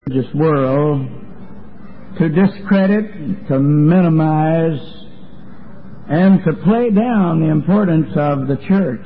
this world to discredit, to minimize, and to play down the importance of the church.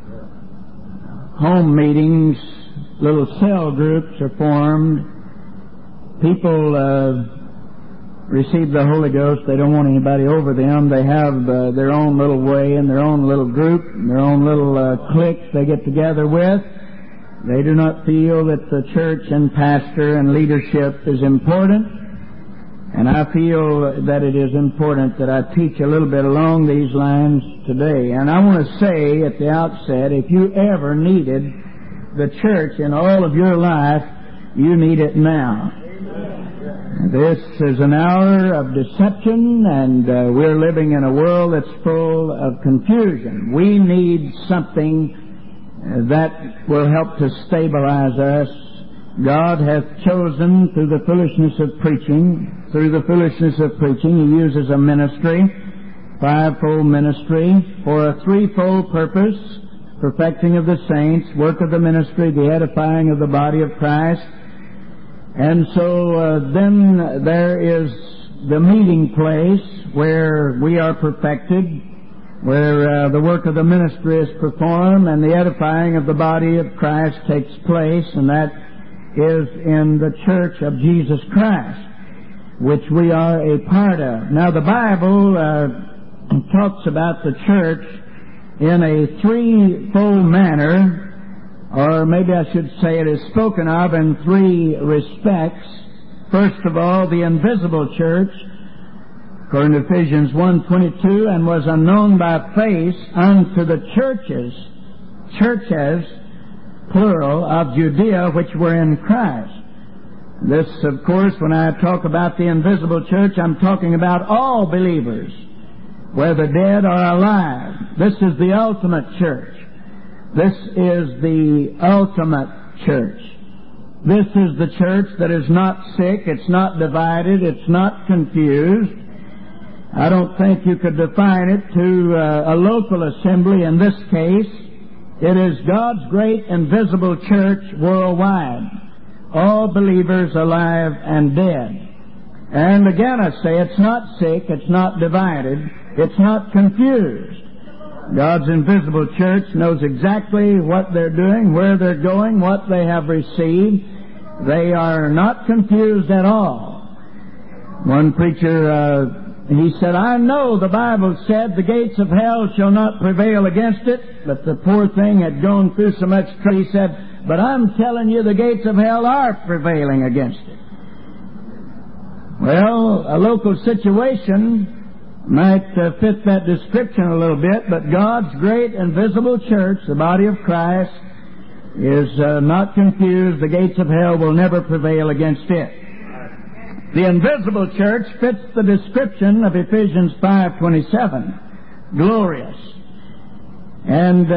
Home meetings, little cell groups are formed. People receive the Holy Ghost. They don't want anybody over them. They have their own little way and their own little group, and their own little cliques they get together with. They do not feel that the church and pastor and leadership is important. And I feel that it is important that I teach a little bit along these lines today. And I want to say at the outset, if you ever needed the church in all of your life, you need it now. This is an hour of deception, and we're living in a world that's full of confusion. We need something that will help to stabilize us. God hath chosen through the foolishness of preaching. Through the foolishness of preaching, He uses a ministry, fivefold ministry, for a threefold purpose: perfecting of the saints, work of the ministry, the edifying of the body of Christ. And so then there is the meeting place where we are perfected, where the work of the ministry is performed and the edifying of the body of Christ takes place, and that is in the church of Jesus Christ, which we are a part of. Now, the Bible talks about the church in a threefold manner, or maybe I should say it is spoken of in three respects. First of all, the invisible church, according to Ephesians 1:22, and was unknown by face unto the churches, plural, of Judea, which were in Christ. This, of course, when I talk about the invisible church, I'm talking about all believers, whether dead or alive. This is the ultimate church. This is the ultimate church. This is the church that is not sick, it's not divided, it's not confused. I don't think you could define it to a local assembly in this case. It is God's great invisible church worldwide. All believers alive and dead. And again I say, it's not sick, it's not divided, it's not confused. God's invisible church knows exactly what they're doing, where they're going, what they have received. They are not confused at all. One preacher, he said, I know the Bible said the gates of hell shall not prevail against it, but the poor thing had gone through so much trouble. He said, but I'm telling you the gates of hell are prevailing against it. Well, a local situation might fit that description a little bit, but God's great invisible church, the body of Christ, is not confused. The gates of hell will never prevail against it. The invisible church fits the description of Ephesians 5:27, glorious. And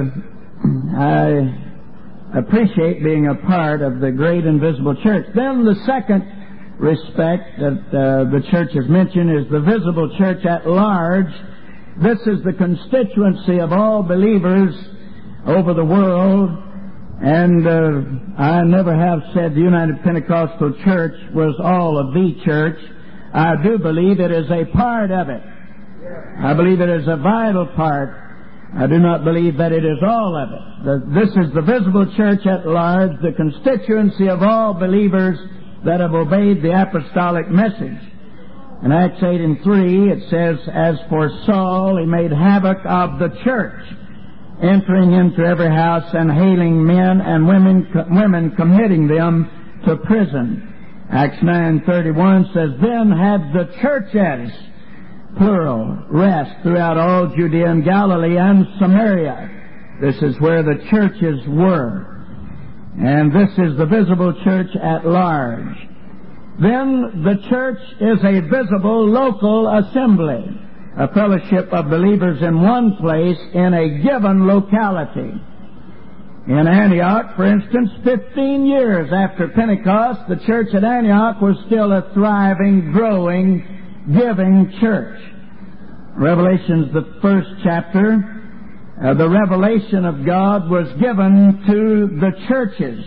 I appreciate being a part of the great invisible church. Then the second respect that the church is mentioned is the visible church at large. This is the constituency of all believers over the world. And I never have said the United Pentecostal Church was all of the church. I do believe it is a part of it. I believe it is a vital part. I do not believe that it is all of it. This is the visible church at large, the constituency of all believers that have obeyed the apostolic message. In Acts 8:3, it says, as for Saul, he made havoc of the church, entering into every house and hailing men and women committing them to prison. Acts 9:31 says, then had the churches, plural, rest throughout all Judea and Galilee and Samaria. This is where the churches were. And this is the visible church at large. Then the church is a visible local assembly, a fellowship of believers in one place in a given locality. In Antioch, for instance, 15 years after Pentecost, the church at Antioch was still a thriving, growing, giving church. Revelation's the first chapter. The revelation of God was given to the churches.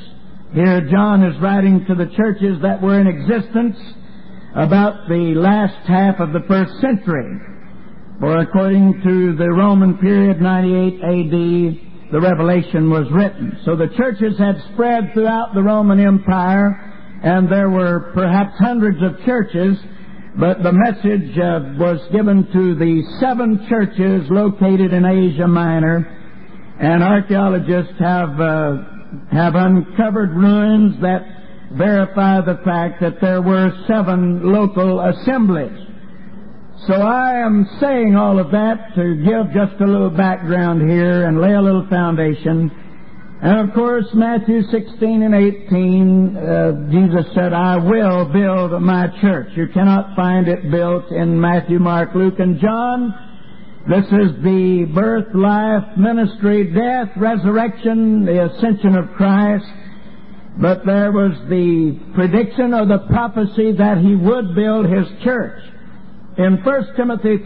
Here John is writing to the churches that were in existence about the last half of the first century. For according to the Roman period, 98 A.D., the Revelation was written. So the churches had spread throughout the Roman Empire, and there were perhaps hundreds of churches, but the message was given to the 7 churches located in Asia Minor, and archaeologists have uncovered ruins that verify the fact that there were 7 local assemblies. So I am saying all of that to give just a little background here and lay a little foundation. And of course, Matthew 16 and 18, Jesus said, I will build my church. You cannot find it built in Matthew, Mark, Luke, and John. This is the birth, life, ministry, death, resurrection, the ascension of Christ. But there was the prediction or the prophecy that He would build His church. In 1 Timothy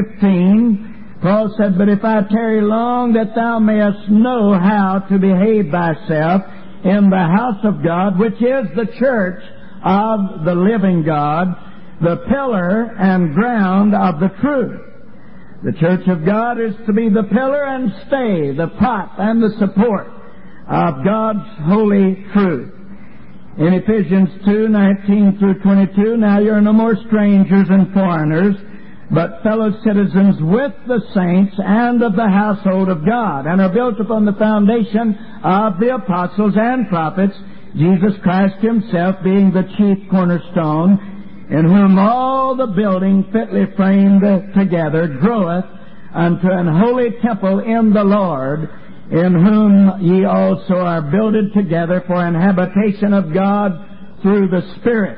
3:15, Paul said, But if I tarry long, that thou mayest know how to behave thyself in the house of God, which is the church of the living God, the pillar and ground of the truth. The church of God is to be the pillar and stay, the prop and the support of God's holy truth. In Ephesians 2:19 through 22, now you are no more strangers and foreigners, but fellow citizens with the saints and of the household of God, and are built upon the foundation of the apostles and prophets, Jesus Christ Himself being the chief cornerstone, in whom all the building fitly framed together groweth unto an holy temple in the Lord, in whom ye also are builded together for an habitation of God through the Spirit.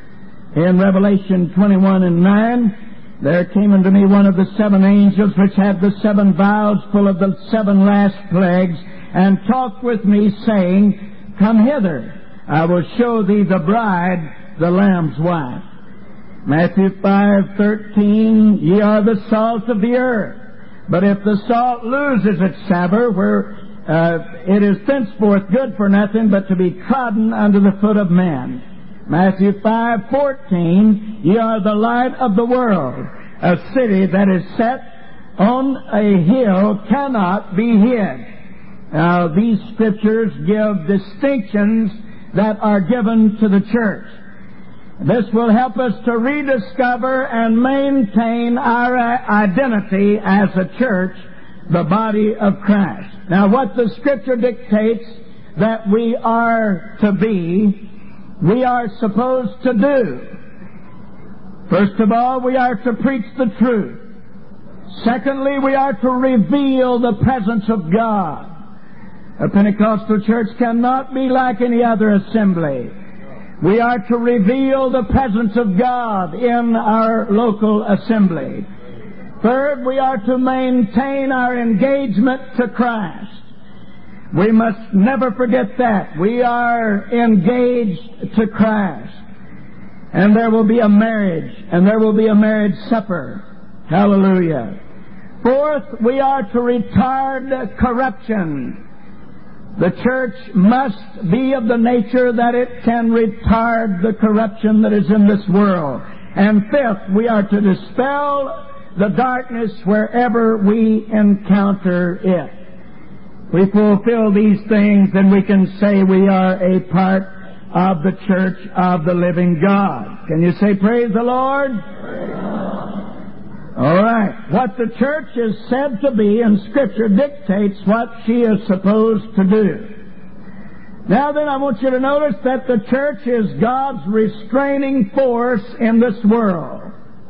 In Revelation 21 and 9, there came unto me one of the 7 angels which had the 7 vials full of the 7 last plagues, and talked with me, saying, Come hither, I will show thee the bride, the Lamb's wife. Matthew 5:13, ye are the salt of the earth. But if the salt loses its savour, it is thenceforth good for nothing but to be trodden under the foot of men. Matthew 5:14, ye are the light of the world. A city that is set on a hill cannot be hid. Now, these scriptures give distinctions that are given to the church. This will help us to rediscover and maintain our identity as a church, the body of Christ. Now, what the Scripture dictates that we are to be, we are supposed to do. First of all, we are to preach the truth. Secondly, we are to reveal the presence of God. A Pentecostal church cannot be like any other assembly. We are to reveal the presence of God in our local assembly. Third, we are to maintain our engagement to Christ. We must never forget that. We are engaged to Christ. And there will be a marriage, and there will be a marriage supper. Hallelujah. Fourth, we are to retard corruption. The church must be of the nature that it can retard the corruption that is in this world. And fifth, we are to dispel the darkness wherever we encounter it. We fulfill these things, and we can say we are a part of the church of the living God. Can you say, praise the Lord? Praise the Lord. All right. What the church is said to be in Scripture dictates what she is supposed to do. Now then, I want you to notice that the church is God's restraining force in this world.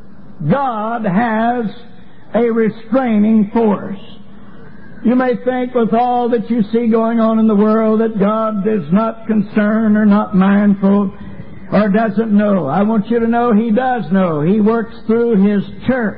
God has a restraining force. You may think with all that you see going on in the world that God is not concerned or not mindful or doesn't know. I want you to know He does know. He works through His church.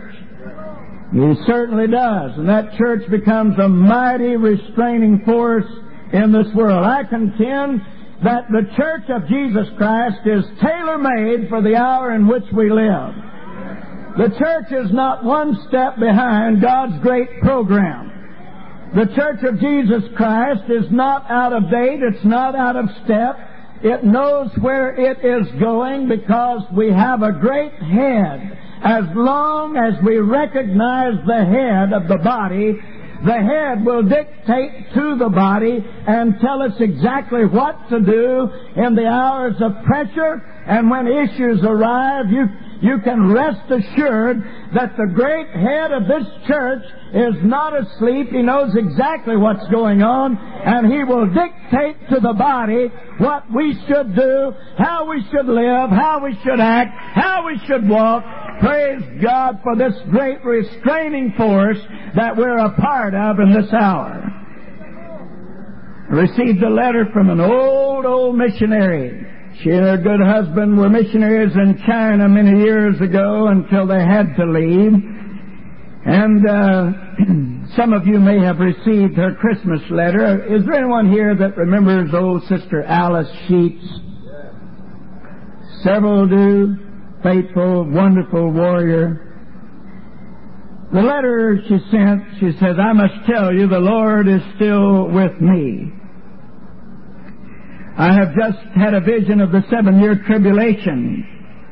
He certainly does. And that church becomes a mighty restraining force in this world. I contend that the church of Jesus Christ is tailor-made for the hour in which we live. The church is not one step behind God's great program. The church of Jesus Christ is not out of date. It's not out of step. It knows where it is going because we have a great head. As long as we recognize the head of the body, the head will dictate to the body and tell us exactly what to do in the hours of pressure. And when issues arrive, you can rest assured that the great head of this church is not asleep. He knows exactly what's going on, and he will dictate to the body what we should do, how we should live, how we should act, how we should walk. Praise God for this great restraining force that we're a part of in this hour. I received a letter from an old missionary. She and her good husband were missionaries in China many years ago until they had to leave. And some of you may have received her Christmas letter. Is there anyone here that remembers old Sister Alice Sheets? Several do. Faithful, wonderful warrior. The letter she sent, she says, I must tell you the Lord is still with me. I have just had a vision of the 7-year tribulation.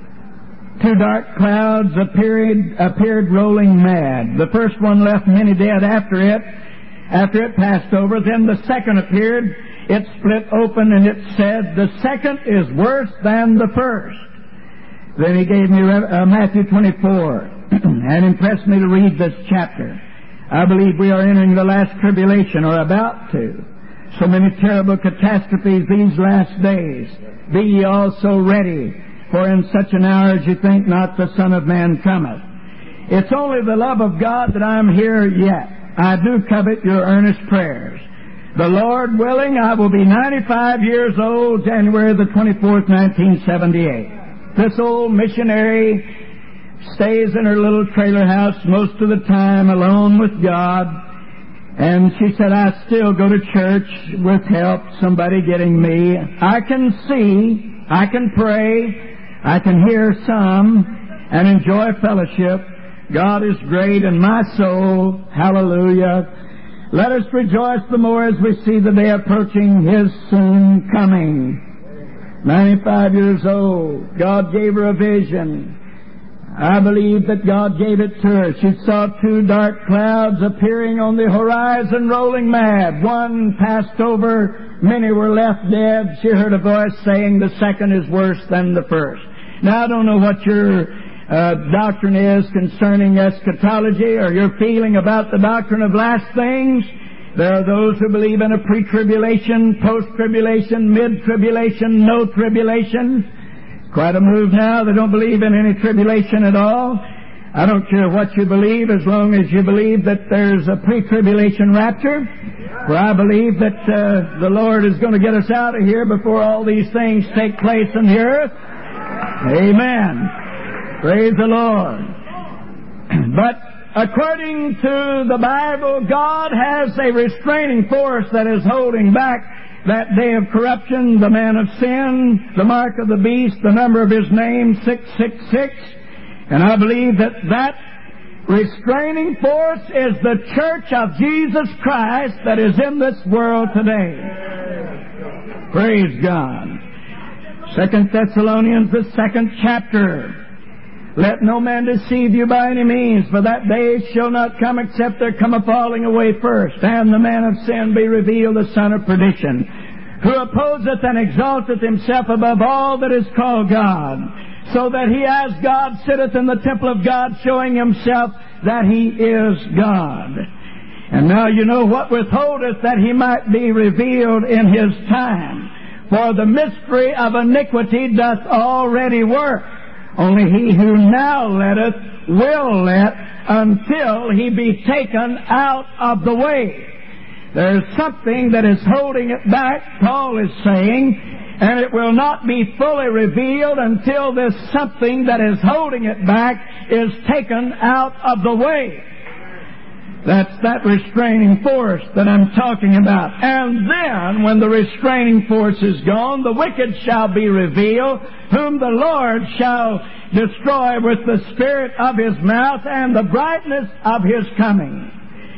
2 dark clouds appeared rolling mad. The first one left many dead after it passed over. Then the second appeared. It split open and it said, the second is worse than the first. Then he gave me Matthew 24 and impressed me to read this chapter. I believe we are entering the last tribulation, or about to. So many terrible catastrophes these last days. Be ye also ready, for in such an hour as you think not, the Son of Man cometh. It's only the love of God that I'm here yet. I do covet your earnest prayers. The Lord willing, I will be 95 years old, January the 24th, 1978. This old missionary stays in her little trailer house most of the time alone with God. And she said, I still go to church with help, somebody getting me. I can see, I can pray, I can hear some, and enjoy fellowship. God is great in my soul. Hallelujah. Let us rejoice the more as we see the day approaching, His soon coming. 95 years old. God gave her a vision. I believe that God gave it to her. She saw 2 dark clouds appearing on the horizon, rolling mad. One passed over. Many were left dead. She heard a voice saying, the second is worse than the first. Now, I don't know what your doctrine is concerning eschatology, or your feeling about the doctrine of last things. There are those who believe in a pre-tribulation, post-tribulation, mid-tribulation, no tribulation. Quite a move now. They don't believe in any tribulation at all. I don't care what you believe, as long as you believe that there's a pre-tribulation rapture. For I believe that the Lord is going to get us out of here before all these things take place in the earth. Amen. Praise the Lord. But according to the Bible, God has a restraining force that is holding back that day of corruption, the man of sin, the mark of the beast, the number of his name, 666. And I believe that restraining force is the church of Jesus Christ that is in this world today. Praise God. 2 Thessalonians, the 2nd chapter. Let no man deceive you by any means, for that day shall not come except there come a falling away first, and the man of sin be revealed, the son of perdition, who opposeth and exalteth himself above all that is called God, so that he as God sitteth in the temple of God, showing himself that he is God. And now you know what withholdeth, that he might be revealed in his time. For the mystery of iniquity doth already work. Only he who now letteth will let until he be taken out of the way. There's something that is holding it back, Paul is saying, and it will not be fully revealed until this something that is holding it back is taken out of the way. That's that restraining force that I'm talking about. And then, when the restraining force is gone, the wicked shall be revealed, whom the Lord shall destroy with the spirit of his mouth and the brightness of his coming.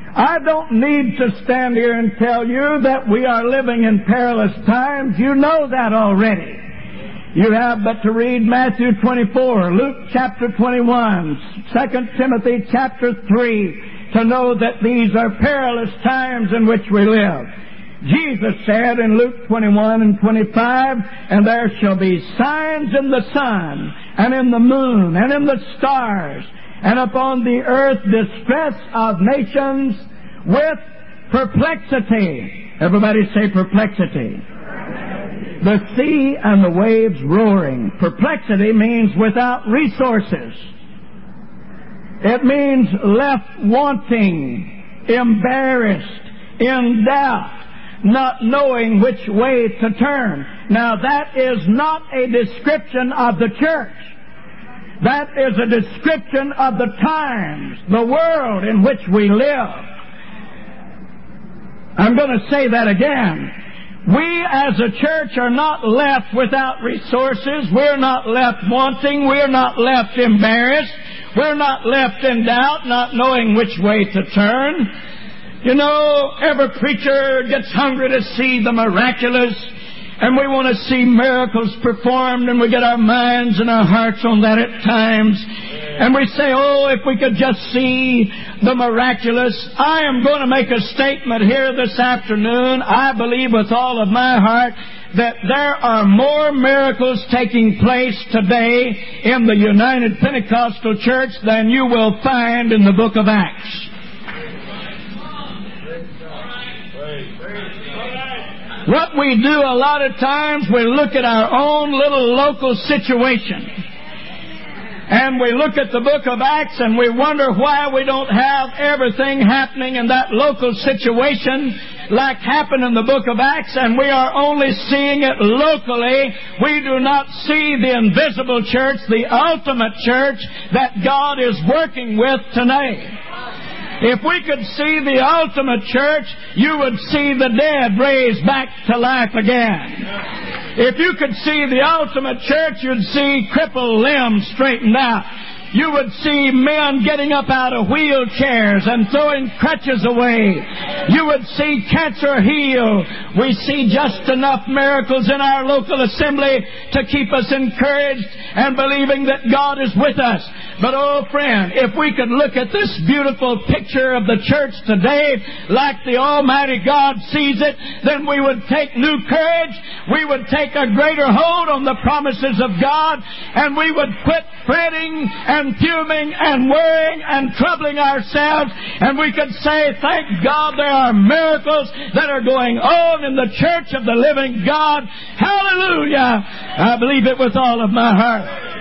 I don't need to stand here and tell you that we are living in perilous times. You know that already. You have but to read Matthew 24, Luke chapter 21, 2 Timothy chapter 3 to know that these are perilous times in which we live. Jesus said in Luke 21 and 25, and there shall be signs in the sun, and in the moon, and in the stars, and upon the earth distress of nations with perplexity. Everybody say perplexity. The sea and the waves roaring. Perplexity means without resources. It means left wanting, embarrassed, in doubt, not knowing which way to turn. Now that is not a description of the church. That is a description of the times, the world in which we live. I'm going to say that again. We as a church are not left without resources. We're not left wanting. We're not left embarrassed. We're not left in doubt, not knowing which way to turn. You know, every preacher gets hungry to see the miraculous, and we want to see miracles performed, and we get our minds and our hearts on that at times. And we say, oh, if we could just see the miraculous. I am going to make a statement here this afternoon. I believe with all of my heart that there are more miracles taking place today in the United Pentecostal Church than you will find in the book of Acts. What we do a lot of times, we look at our own little local situation. And we look at the book of Acts and we wonder why we don't have everything happening in that local situation like happened in the book of Acts, and we are only seeing it locally. We do not see the invisible church, the ultimate church that God is working with tonight. If we could see the ultimate church, you would see the dead raised back to life again. If you could see the ultimate church, you'd see crippled limbs straightened out. You would see men getting up out of wheelchairs and throwing crutches away. You would see cancer heal. We see just enough miracles in our local assembly to keep us encouraged and believing that God is with us. But, oh, friend, if we could look at this beautiful picture of the church today like the Almighty God sees it, then we would take new courage, we would take a greater hold on the promises of God, and we would quit fretting and fuming and worrying and troubling ourselves, and we could say, thank God there are miracles that are going on in the church of the living God. Hallelujah! I believe it with all of my heart.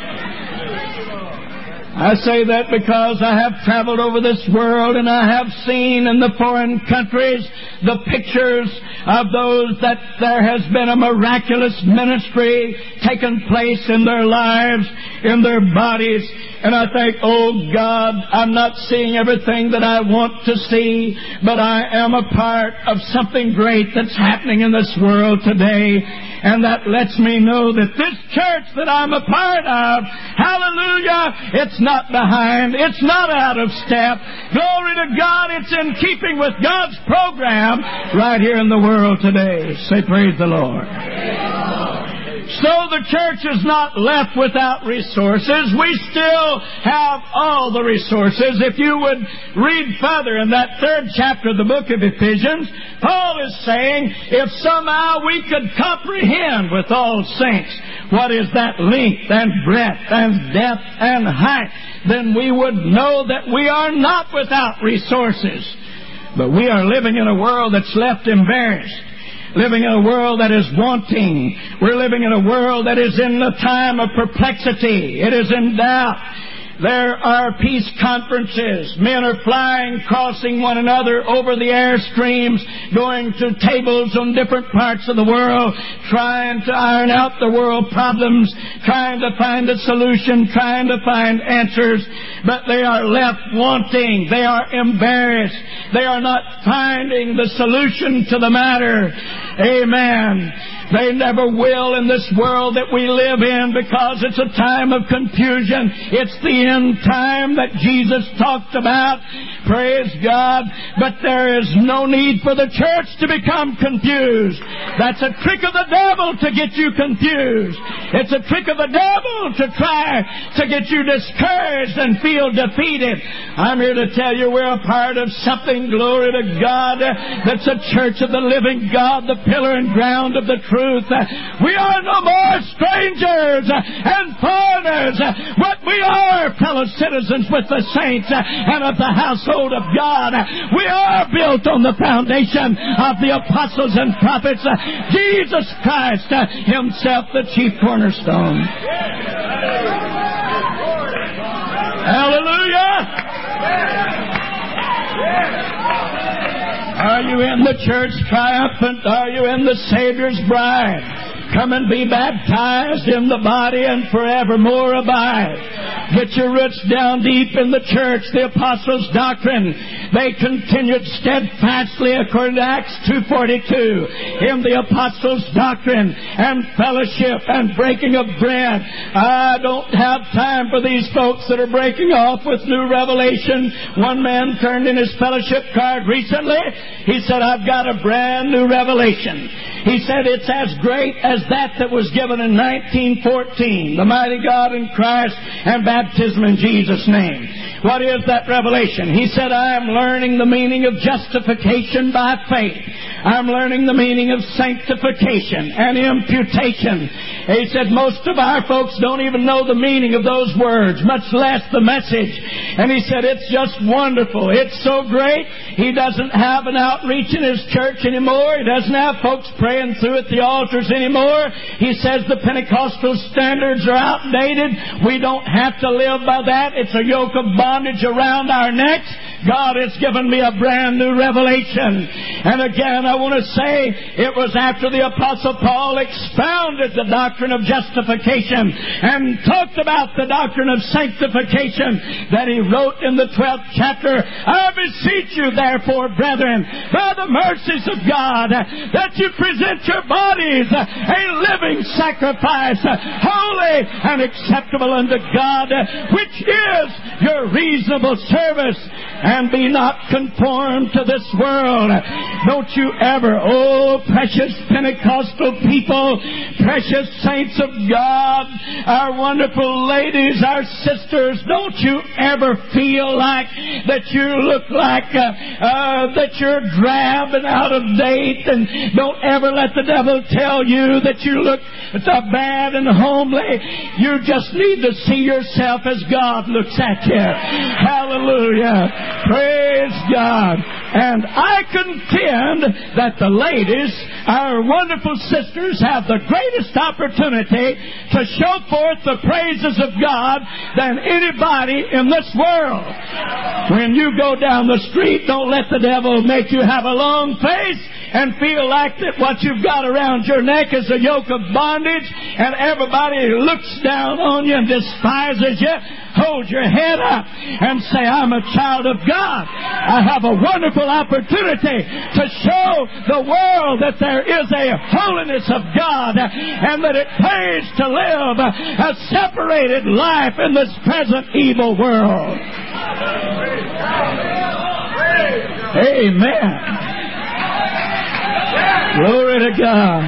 I say that because I have traveled over this world and I have seen in the foreign countries the pictures of those that there has been a miraculous ministry taken place in their lives, in their bodies. And I think, oh God, I'm not seeing everything that I want to see, but I am a part of something great that's happening in this world today. And that lets me know that this church that I'm a part of, hallelujah, it's not behind, it's not out of step. Glory to God, it's in keeping with God's program right here in the world today. Say, praise the Lord. So the church is not left without resources. We still have all the resources. If you would read further in that 3rd chapter of the book of Ephesians, Paul is saying, if somehow we could comprehend with all saints what is that length and breadth and depth and height, then we would know that we are not without resources. But we are living in a world that's left embarrassed. Living in a world that is wanting. We're living in a world that is in the time of perplexity. It is in doubt. There are peace conferences. Men are flying, crossing one another over the airstreams, going to tables on different parts of the world, trying to iron out the world problems, trying to find a solution, trying to find answers. But they are left wanting. They are embarrassed. They are not finding the solution to the matter. Amen. They never will in this world that we live in, because it's a time of confusion. It's the end time that Jesus talked about. Praise God. But there is no need for the church to become confused. That's a trick of the devil to get you confused. It's a trick of the devil to try to get you discouraged and feel defeated. I'm here to tell you we're a part of something, glory to God, that's a church of the living God, the pillar and ground of the truth. We are no more strangers and foreigners, but we are fellow citizens with the saints and of the household of God. We are built on the foundation of the apostles and prophets, Jesus Christ Himself, the chief cornerstone. Hallelujah! Are you in the church triumphant? Are you in the Savior's bride? Come and be baptized in the body and forevermore abide. Get your roots down deep in the church, the apostles' doctrine. They continued steadfastly, according to Acts 2:42, in the apostles' doctrine and fellowship and breaking of bread. I don't have time for these folks that are breaking off with new revelation. One man turned in his fellowship card recently. He said, I've got a brand new revelation. He said, it's as great as that was given in 1914, the mighty God in Christ and baptism in Jesus' name. What is that revelation? He said, I am learning the meaning of justification by faith. I'm learning the meaning of sanctification and imputation. He said, most of our folks don't even know the meaning of those words, much less the message. And he said, it's just wonderful. It's so great. He doesn't have an outreach in his church anymore. He doesn't have folks praying through at the altars anymore. He says the Pentecostal standards are outdated. We don't have to live by that. It's a yoke of bondage around our necks. God has given me a brand new revelation. And again, I want to say it was after the Apostle Paul expounded the doctrine of justification and talked about the doctrine of sanctification that he wrote in the 12th chapter, I beseech you, therefore, brethren, by the mercies of God, that you present your bodies a living sacrifice, holy and acceptable unto God, which is your reasonable service. And be not conformed to this world. Don't you ever, oh precious Pentecostal people, precious saints of God, our wonderful ladies, our sisters, don't you ever feel like that you look like that you're drab and out of date, and don't ever let the devil tell you that you look bad and homely. You just need to see yourself as God looks at you. Hallelujah. Praise God. And I contend that the ladies, our wonderful sisters, have the greatest opportunity to show forth the praises of God than anybody in this world. When you go down the street, don't let the devil make you have a long face and feel like that what you've got around your neck is a yoke of bondage and everybody looks down on you and despises you. Hold your head up and say, I'm a child of God. I have a wonderful opportunity to show the world that there is a holiness of God and that it pays to live a separated life in this present evil world. Amen. Glory to God.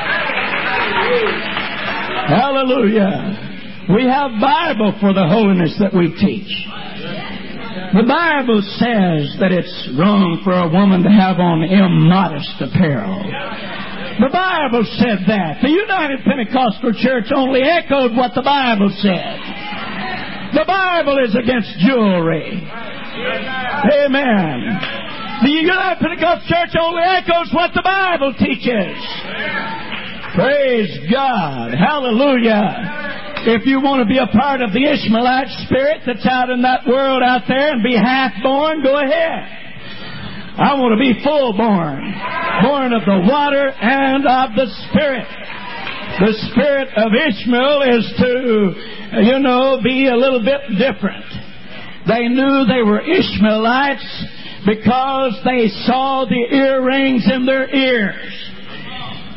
Hallelujah. We have Bible for the holiness that we teach. The Bible says that it's wrong for a woman to have on immodest apparel. The Bible said that. The United Pentecostal Church only echoed what the Bible said. The Bible is against jewelry. Amen. The United Pentecostal Church only echoes what the Bible teaches. Praise God. Hallelujah. If you want to be a part of the Ishmaelite spirit that's out in that world out there and be half-born, go ahead. I want to be full-born. Born of the water and of the Spirit. The spirit of Ishmael is to, be a little bit different. They knew they were Ishmaelites because they saw the earrings in their ears.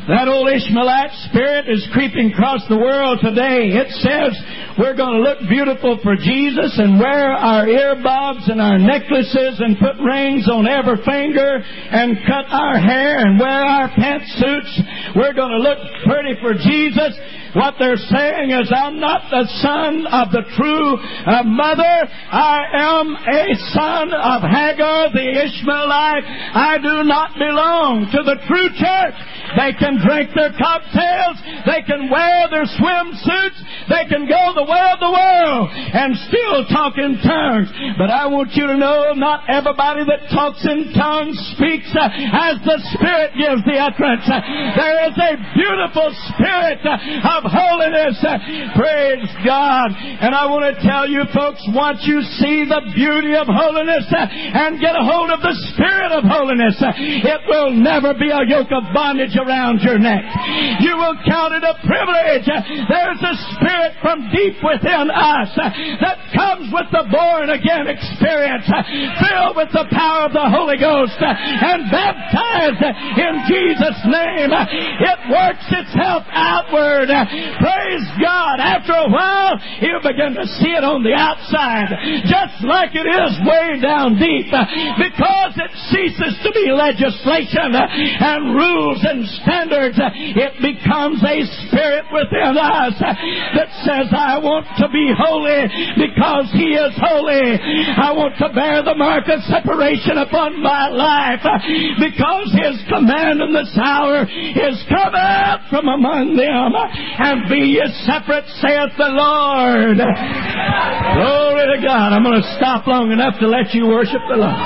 That old Ishmaelite spirit is creeping across the world today. It says we're going to look beautiful for Jesus and wear our earbuds and our necklaces and put rings on every finger and cut our hair and wear our pantsuits. We're going to look pretty for Jesus. What they're saying is, I'm not the son of the true mother. I am a son of Hagar the Ishmaelite. I do not belong to the true church. They can drink their cocktails. They can wear their swimsuits. They can go the way of the world and still talk in tongues. But I want you to know, not everybody that talks in tongues speaks as the Spirit gives the utterance. There is a beautiful spirit of holiness. Praise God. And I want to tell you folks, once you see the beauty of holiness and get a hold of the Spirit of holiness, it will never be a yoke of bondage around your neck. You will count it a privilege. There's a spirit from deep within us that comes with the born again experience, filled with the power of the Holy Ghost and baptized in Jesus' name. It works itself outward. Praise God. After a while, you'll begin to see it on the outside, just like it is way down deep, because it ceases to be legislation and rules and standards. It becomes a spirit within us that says, I want to be holy because He is holy. I want to bear the mark of separation upon my life because His command in this hour is, come out from among them and be ye separate, saith the Lord. Glory to God. I'm going to stop long enough to let you worship the Lord.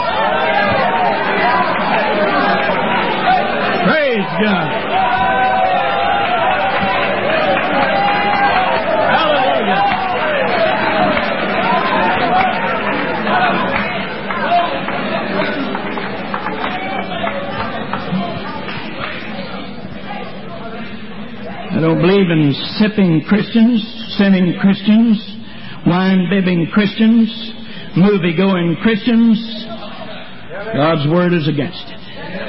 Praise God. Hallelujah. I don't believe in sipping Christians, sinning Christians, wine-bibbing Christians, movie-going Christians. God's Word is against it.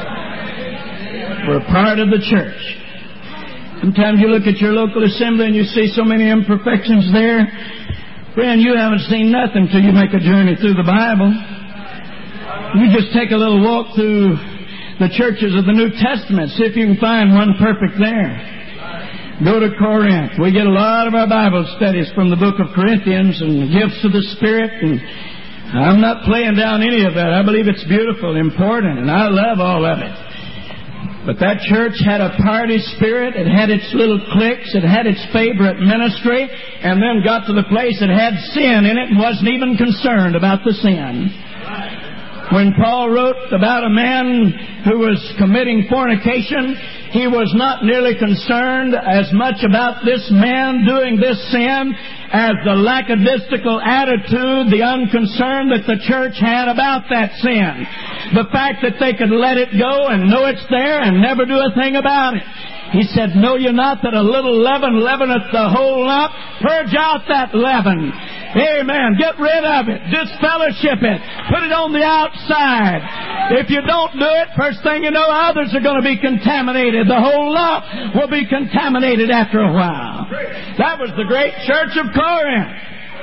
We're part of the church. Sometimes you look at your local assembly and you see so many imperfections there. Friend, you haven't seen nothing till you make a journey through the Bible. You just take a little walk through the churches of the New Testament. See if you can find one perfect there. Go to Corinth. We get a lot of our Bible studies from the book of Corinthians and the gifts of the Spirit. And I'm not playing down any of that. I believe it's beautiful, important, and I love all of it. But that church had a party spirit. It had its little cliques. It had its favorite ministry. And then got to the place it had sin in it and wasn't even concerned about the sin. When Paul wrote about a man who was committing fornication, he was not nearly concerned as much about this man doing this sin as the lackadaisical attitude, the unconcern that the church had about that sin. The fact that they could let it go and know it's there and never do a thing about it. He said, know you not that a little leaven leaveneth the whole lump? Purge out that leaven. Amen. Get rid of it. Disfellowship it. Put it on the outside. If you don't do it, first thing you know, others are going to be contaminated. The whole lump will be contaminated after a while. That was the great church of Corinth.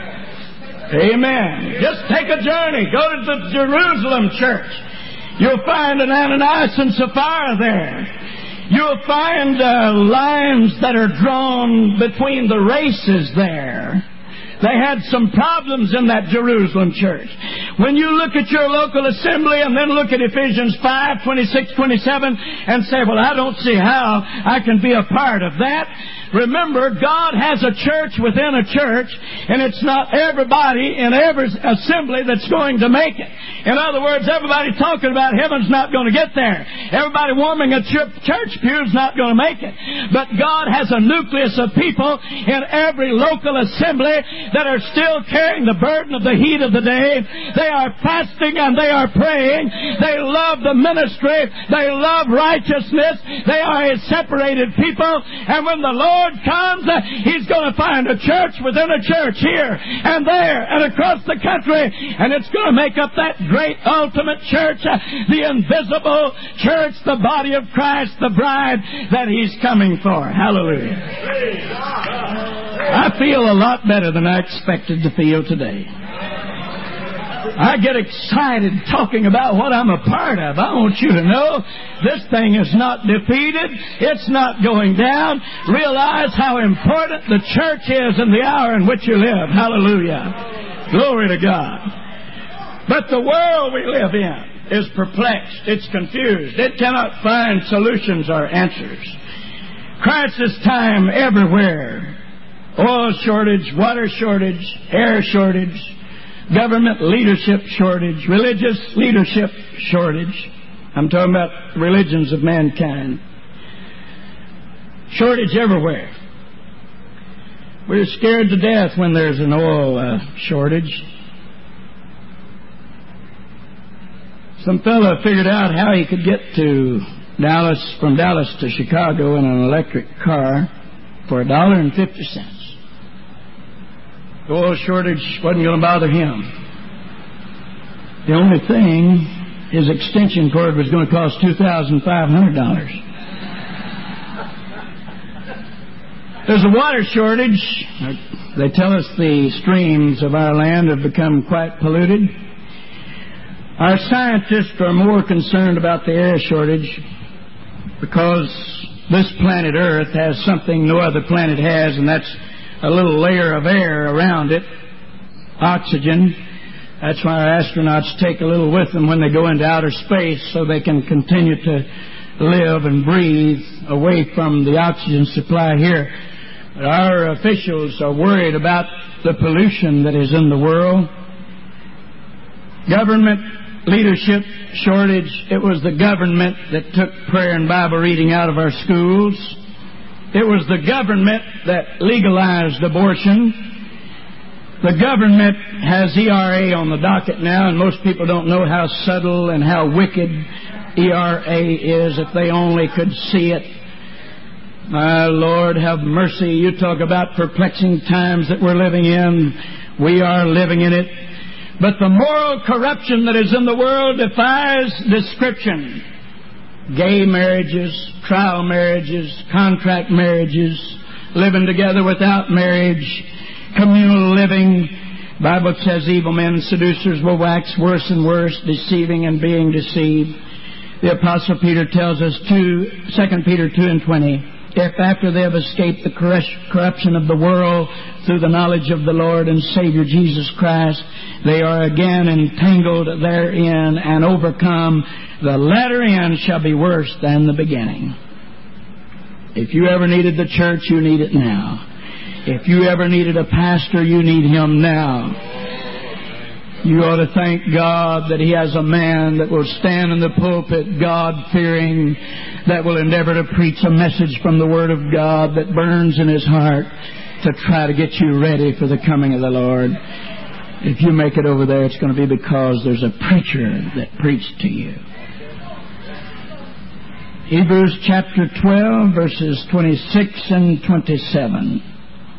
Amen. Just take a journey. Go to the Jerusalem church. You'll find an Ananias and Sapphira there. You'll find lines that are drawn between the races there. They had some problems in that Jerusalem church. When you look at your local assembly and then look at Ephesians 5, 26, 27 and say, well, I don't see how I can be a part of that. Remember, God has a church within a church, and it's not everybody in every assembly that's going to make it. In other words, everybody talking about heaven's not going to get there. Everybody warming a church pew's not going to make it. But God has a nucleus of people in every local assembly that are still carrying the burden of the heat of the day. They are fasting and they are praying. They love the ministry. They love righteousness. They are a separated people. And when the Lord Lord comes, He's going to find a church within a church here and there and across the country, and it's going to make up that great ultimate church, the invisible church, the body of Christ, the bride that He's coming for. Hallelujah. I feel a lot better than I expected to feel today. I get excited talking about what I'm a part of. I want you to know this thing is not defeated. It's not going down. Realize how important the church is in the hour in which you live. Hallelujah. Glory to God. But the world we live in is perplexed. It's confused. It cannot find solutions or answers. Crisis time everywhere. Oil shortage, water shortage, air shortage, government leadership shortage, religious leadership shortage. I'm talking about religions of mankind. Shortage everywhere. We're scared to death when there's an oil shortage. Some fellow figured out how he could get to Dallas, from Dallas to Chicago in an electric car for $1.50. The oil shortage wasn't going to bother him. The only thing, his extension cord was going to cost $2,500. There's a water shortage. They tell us the streams of our land have become quite polluted. Our scientists are more concerned about the air shortage because this planet Earth has something no other planet has, and that's a little layer of air around it, oxygen. That's why our astronauts take a little with them when they go into outer space, so they can continue to live and breathe away from the oxygen supply here. But our officials are worried about the pollution that is in the world. Government leadership shortage. It was the government that took prayer and Bible reading out of our schools. It was the government that legalized abortion. The government has ERA on the docket now, and most people don't know how subtle and how wicked ERA is if they only could see it. My Lord, have mercy. You talk about perplexing times that we're living in. We are living in it. But the moral corruption that is in the world defies description. Gay marriages, trial marriages, contract marriages, living together without marriage, communal living. The Bible says evil men and seducers will wax worse and worse, deceiving and being deceived. The Apostle Peter tells us 2 Peter 2:20, if after they have escaped the corruption of the world through the knowledge of the Lord and Savior Jesus Christ, they are again entangled therein and overcome, the latter end shall be worse than the beginning. If you ever needed the church, you need it now. If you ever needed a pastor, you need him now. You ought to thank God that He has a man that will stand in the pulpit, God-fearing, that will endeavor to preach a message from the Word of God that burns in his heart to try to get you ready for the coming of the Lord. If you make it over there, it's going to be because there's a preacher that preached to you. Hebrews chapter 12, verses 26 and 27.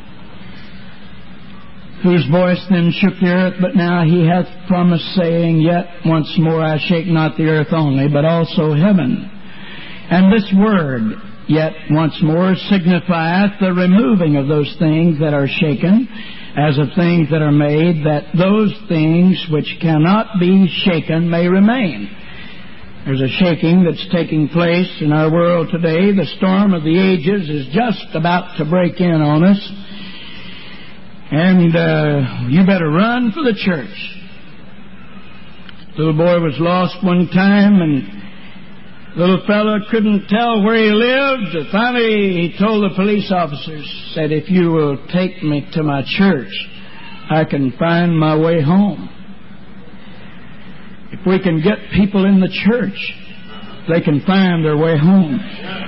Whose voice then shook the earth, but now He hath promised, saying, Yet once more I shake not the earth only, but also heaven. And this word, yet once more, signifieth the removing of those things that are shaken, as of things that are made, that those things which cannot be shaken may remain. There's a shaking that's taking place in our world today. The storm of the ages is just about to break in on us. And you better run for the church. Little boy was lost one time, and little fellow couldn't tell where he lived. Finally, he told the police officers, said, if you will take me to my church, I can find my way home. If we can get people in the church, they can find their way home.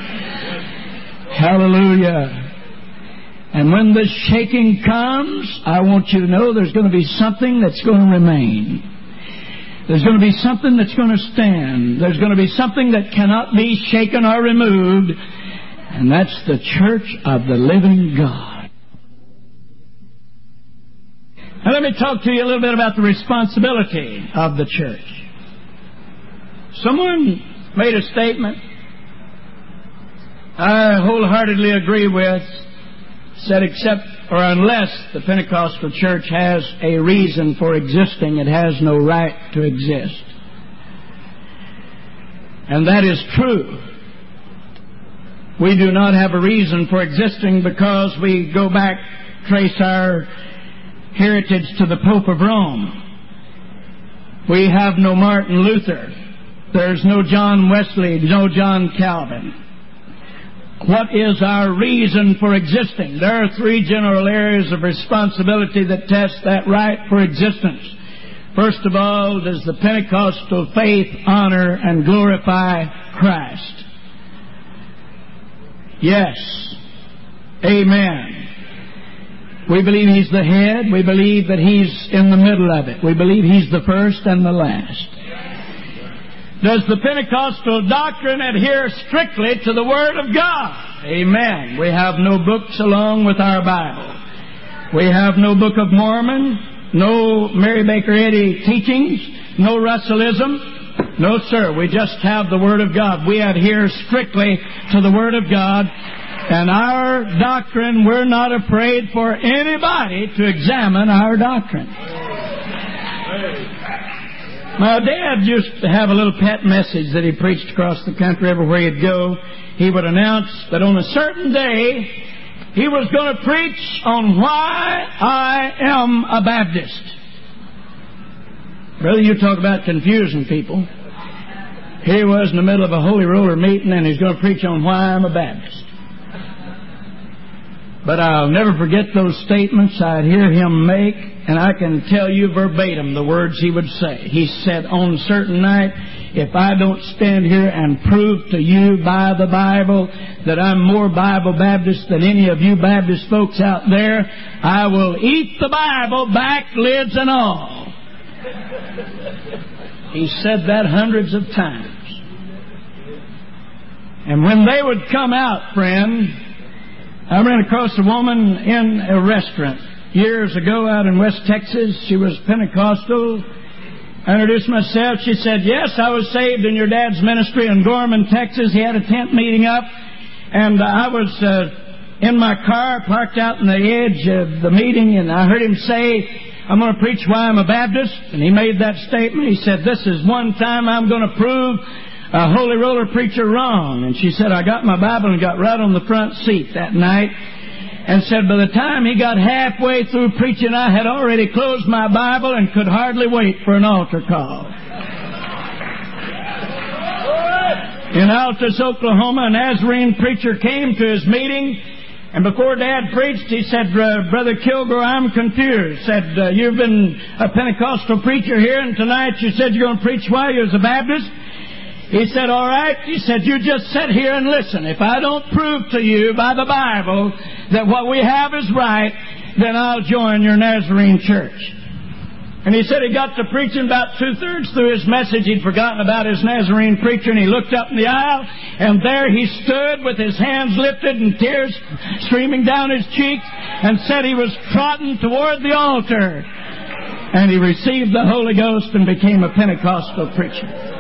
Hallelujah. And when the shaking comes, I want you to know there's going to be something that's going to remain. There's going to be something that's going to stand. There's going to be something that cannot be shaken or removed. And that's the church of the living God. Now let me talk to you a little bit about the responsibility of the church. Someone made a statement I wholeheartedly agree with, said except or unless the Pentecostal church has a reason for existing, it has no right to exist. And that is true. We do not have a reason for existing because we go back, trace our heritage to the Pope of Rome. We have no Martin Luther. There's no John Wesley, no John Calvin. What is our reason for existing? There are three general areas of responsibility that test that right for existence. First of all, does the Pentecostal faith honor and glorify Christ? Yes. Amen. We believe He's the head. We believe that He's in the middle of it. We believe He's the first and the last. Does the Pentecostal doctrine adhere strictly to the Word of God? Amen. We have no books along with our Bible. We have no Book of Mormon, no Mary Baker Eddy teachings, no Russellism. No, sir. We just have the Word of God. We adhere strictly to the Word of God. And our doctrine, we're not afraid for anybody to examine our doctrine. My dad used to have a little pet message that he preached across the country everywhere he'd go. He would announce that on a certain day he was going to preach on why I am a Baptist. Brother, you talk about confusing people. Here he was in the middle of a Holy Roller meeting and he's going to preach on why I'm a Baptist. But I'll never forget those statements I'd hear him make, and I can tell you verbatim the words he would say. He said, on a certain night, if I don't stand here and prove to you by the Bible that I'm more Bible Baptist than any of you Baptist folks out there, I will eat the Bible, back, lids, and all. He said that hundreds of times. And when they would come out, friend, I ran across a woman in a restaurant years ago out in West Texas. She was Pentecostal. I introduced myself. She said, yes, I was saved in your dad's ministry in Gorman, Texas. He had a tent meeting up. And I was in my car, parked out on the edge of the meeting, and I heard him say, I'm going to preach why I'm a Baptist. And he made that statement. He said, this is one time I'm going to prove a Holy Roller preacher wrong. And she said, I got my Bible and got right on the front seat that night. And said, by the time he got halfway through preaching, I had already closed my Bible and could hardly wait for an altar call. In Altus, Oklahoma, a Nazarene preacher came to his meeting. And before Dad preached, he said, Brother Kilgore, I'm confused. Said, you've been a Pentecostal preacher here, and tonight you said you're going to preach why you was a Baptist. He said, all right. He said, you just sit here and listen. If I don't prove to you by the Bible that what we have is right, then I'll join your Nazarene church. And he said he got to preaching about two-thirds through his message. He'd forgotten about his Nazarene preacher, and he looked up in the aisle, and there he stood with his hands lifted and tears streaming down his cheeks, and said he was trotting toward the altar. And he received the Holy Ghost and became a Pentecostal preacher.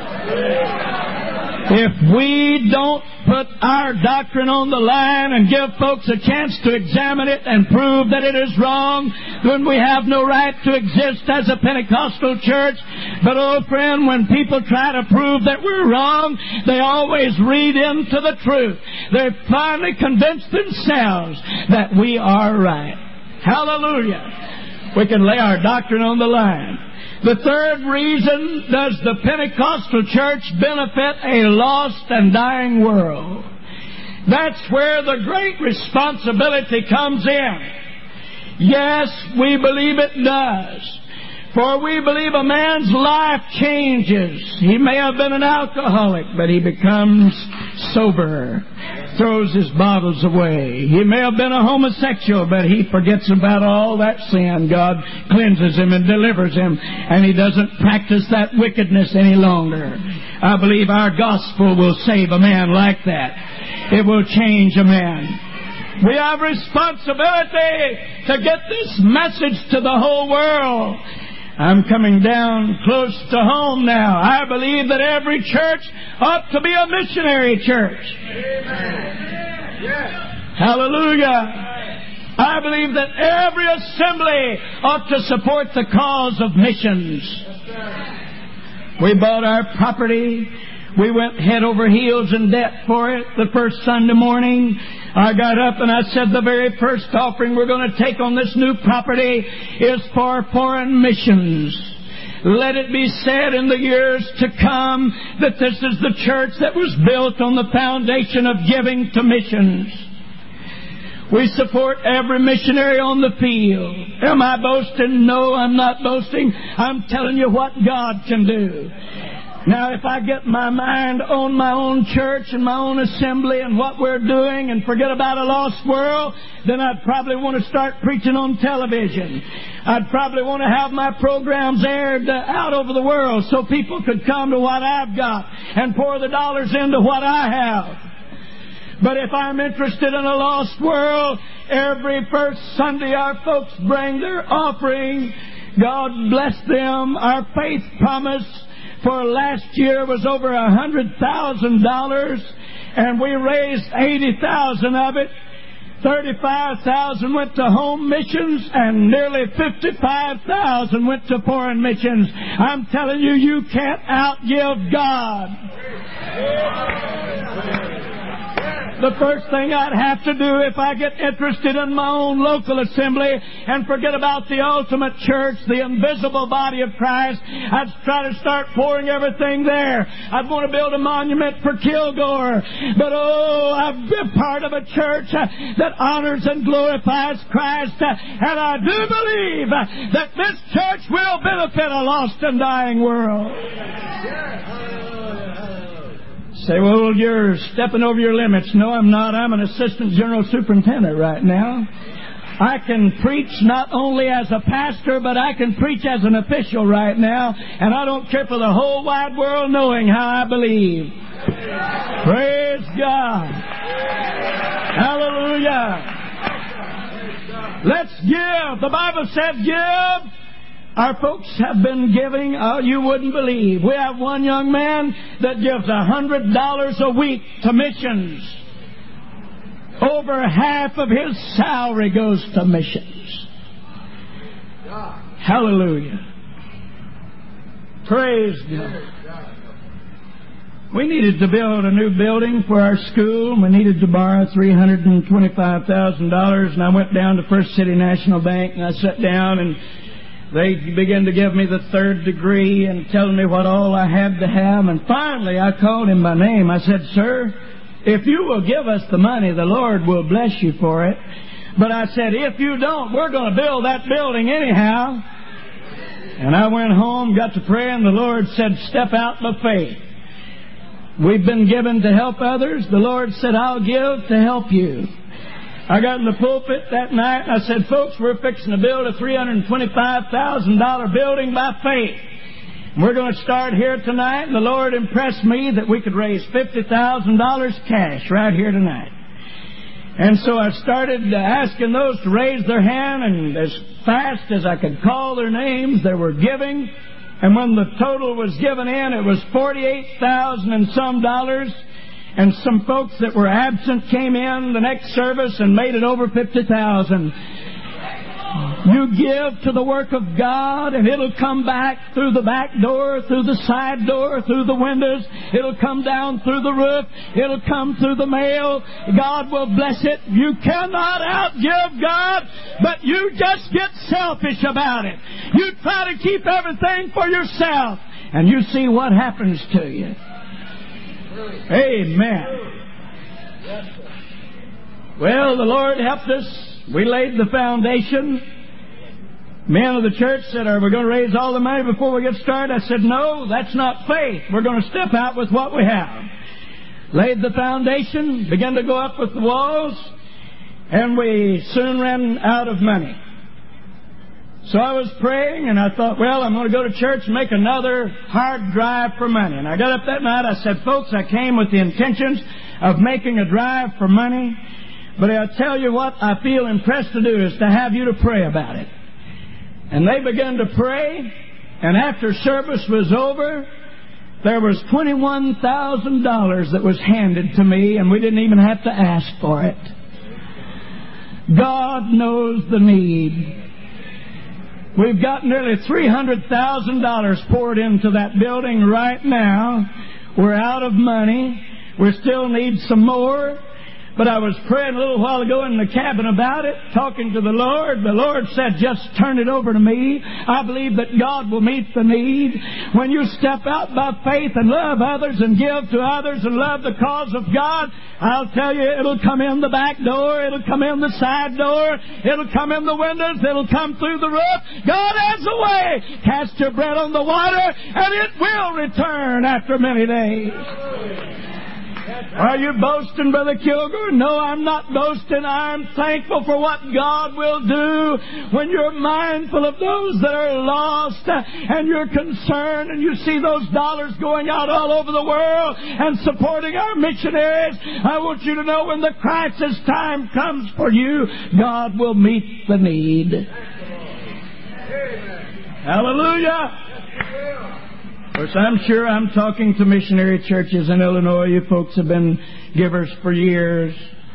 If we don't put our doctrine on the line and give folks a chance to examine it and prove that it is wrong, then we have no right to exist as a Pentecostal church. But, oh friend, when people try to prove that we're wrong, they always read into the truth. They finally convince themselves that we are right. Hallelujah. We can lay our doctrine on the line. The third reason, does the Pentecostal church benefit a lost and dying world? That's where the great responsibility comes in. Yes, we believe it does. For we believe a man's life changes. He may have been an alcoholic, but he becomes sober, throws his bottles away. He may have been a homosexual, but he forgets about all that sin. God cleanses him and delivers him, and he doesn't practice that wickedness any longer. I believe our gospel will save a man like that. it will change a man. We have responsibility to get this message to the whole world. I'm coming down close to home now. I believe that every church ought to be a missionary church. Amen. Yes. Hallelujah. I believe that every assembly ought to support the cause of missions. We bought our property. We went head over heels in debt for it the first Sunday morning. I got up and I said the very first offering we're going to take on this new property is for foreign missions. Let it be said in the years to come that this is the church that was built on the foundation of giving to missions. We support every missionary on the field. Am I boasting? No, I'm not boasting. I'm telling you what God can do. Now, if I get my mind on my own church and my own assembly and what we're doing and forget about a lost world, then I'd probably want to start preaching on television. I'd probably want to have my programs aired out over the world so people could come to what I've got and pour the dollars into what I have. But if I'm interested in a lost world, every first Sunday our folks bring their offering. God bless them. Our faith promise for last year was over $100,000, and we raised $80,000 of it. $35,000 went to home missions, and nearly $55,000 went to foreign missions. I'm telling you, you can't outgive God. The first thing I'd have to do if I get interested in my own local assembly and forget about the ultimate church, the invisible body of Christ, I'd try to start pouring everything there. I'd want to build a monument for Kilgore. But I've been part of a church that honors and glorifies Christ. And I do believe that this church will benefit a lost and dying world. Say, well, you're stepping over your limits. No, I'm not. I'm an assistant general superintendent right now. I can preach not only as a pastor, but I can preach as an official right now. And I don't care for the whole wide world knowing how I believe. Praise God. Hallelujah. Let's give. The Bible said give. Our folks have been giving, you wouldn't believe. We have one young man that gives $100 a week to missions. Over half of his salary goes to missions. Hallelujah. Praise God. We needed to build a new building for our school. We needed to borrow $325,000, and I went down to First City National Bank, and I sat down, and they began to give me the third degree and telling me what all I had to have. And finally, I called him by name. I said, sir, if you will give us the money, the Lord will bless you for it. But I said, if you don't, we're going to build that building anyhow. And I went home, got to pray, and the Lord said, step out by faith. We've been given to help others. The Lord said, I'll give to help you. I got in the pulpit that night and I said, folks, we're fixing to build a $325,000 building by faith. We're going to start here tonight, and the Lord impressed me that we could raise $50,000 cash right here tonight. And so I started asking those to raise their hand, and as fast as I could call their names, they were giving. And when the total was given in, it was $48,000 and some dollars. And some folks that were absent came in the next service and made it over $50,000. You give to the work of God, and it'll come back through the back door, through the side door, through the windows. It'll come down through the roof. It'll come through the mail. God will bless it. You cannot outgive God, but you just get selfish about it. You try to keep everything for yourself, and you see what happens to you. Amen. Well, the Lord helped us. We laid the foundation. Men of the church said, are we going to raise all the money before we get started? I said, no, that's not faith. We're going to step out with what we have. Laid the foundation, began to go up with the walls, and we soon ran out of money. So I was praying, and I thought, well, I'm going to go to church and make another hard drive for money. And I got up that night, I said, folks, I came with the intentions of making a drive for money. But I'll tell you what I feel impressed to do is to have you to pray about it. And they began to pray, and after service was over, there was $21,000 that was handed to me, and we didn't even have to ask for it. God knows the need. We've got nearly $300,000 poured into that building right now. We're out of money. We still need some more. But I was praying a little while ago in the cabin about it, talking to the Lord. The Lord said, just turn it over to me. I believe that God will meet the need. When you step out by faith and love others and give to others and love the cause of God, I'll tell you, it'll come in the back door, it'll come in the side door, it'll come in the windows, it'll come through the roof. God has a way. Cast your bread on the water, and it will return after many days. Are you boasting, Brother Kilgore? No, I'm not boasting. I'm thankful for what God will do when you're mindful of those that are lost and you're concerned and you see those dollars going out all over the world and supporting our missionaries. I want you to know when the crisis time comes for you, God will meet the need. Hallelujah. Of course, I'm sure I'm talking to missionary churches in Illinois. You folks have been givers for years.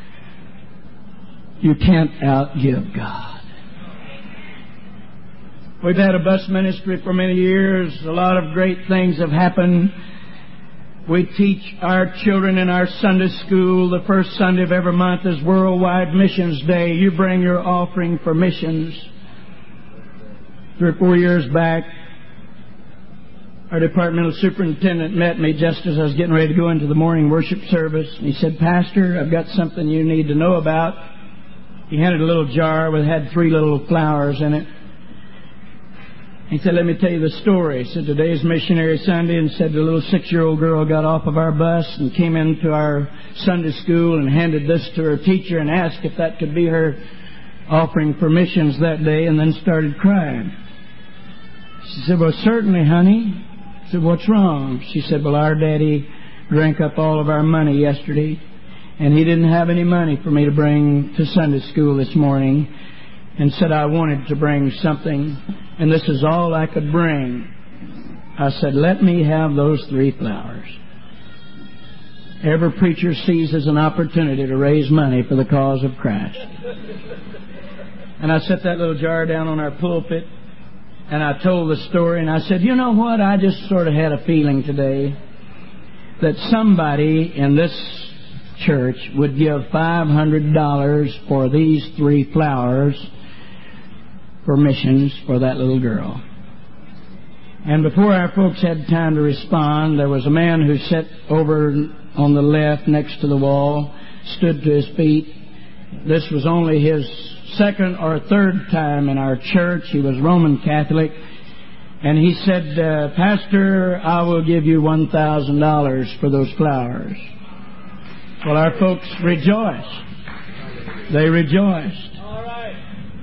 You can't outgive God. We've had a bus ministry for many years. A lot of great things have happened. We teach our children in our Sunday school. The first Sunday of every month is Worldwide Missions Day. You bring your offering for missions. 3 or 4 years back, our departmental superintendent met me just as I was getting ready to go into the morning worship service. And he said, Pastor, I've got something you need to know about. He handed a little jar that had 3 little flowers in it. He said, let me tell you the story. He said, today's Missionary Sunday, and said the little 6-year-old girl got off of our bus and came into our Sunday school and handed this to her teacher and asked if that could be her offering for missions that day, and then started crying. She said, well, certainly, honey. I said, what's wrong? She said, well, our daddy drank up all of our money yesterday, and he didn't have any money for me to bring to Sunday school this morning, and said I wanted to bring something, and this is all I could bring. I said, let me have those 3 flowers. Every preacher seizes an opportunity to raise money for the cause of Christ. And I set that little jar down on our pulpit, and I told the story, and I said, you know what? I just sort of had a feeling today that somebody in this church would give $500 for these 3 flowers for missions for that little girl. And before our folks had time to respond, there was a man who sat over on the left next to the wall, stood to his feet. This was only his 2nd or 3rd time in our church. He was Roman Catholic. And he said, Pastor, I will give you $1,000 for those flowers. Well, our folks rejoiced. They rejoiced. All right.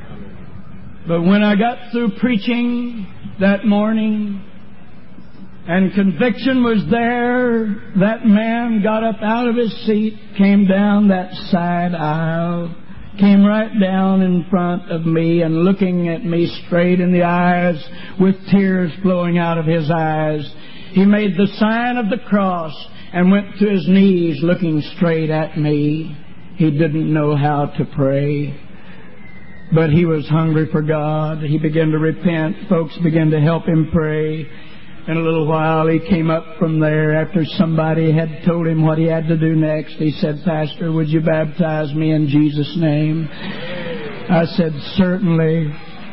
But when I got through preaching that morning and conviction was there, that man got up out of his seat, came down that side aisle, came right down in front of me and looking at me straight in the eyes with tears flowing out of his eyes. He made the sign of the cross and went to his knees looking straight at me. He didn't know how to pray, but he was hungry for God. He began to repent. Folks began to help him pray. In a little while, he came up from there after somebody had told him what he had to do next. He said, Pastor, would you baptize me in Jesus' name? I said, certainly.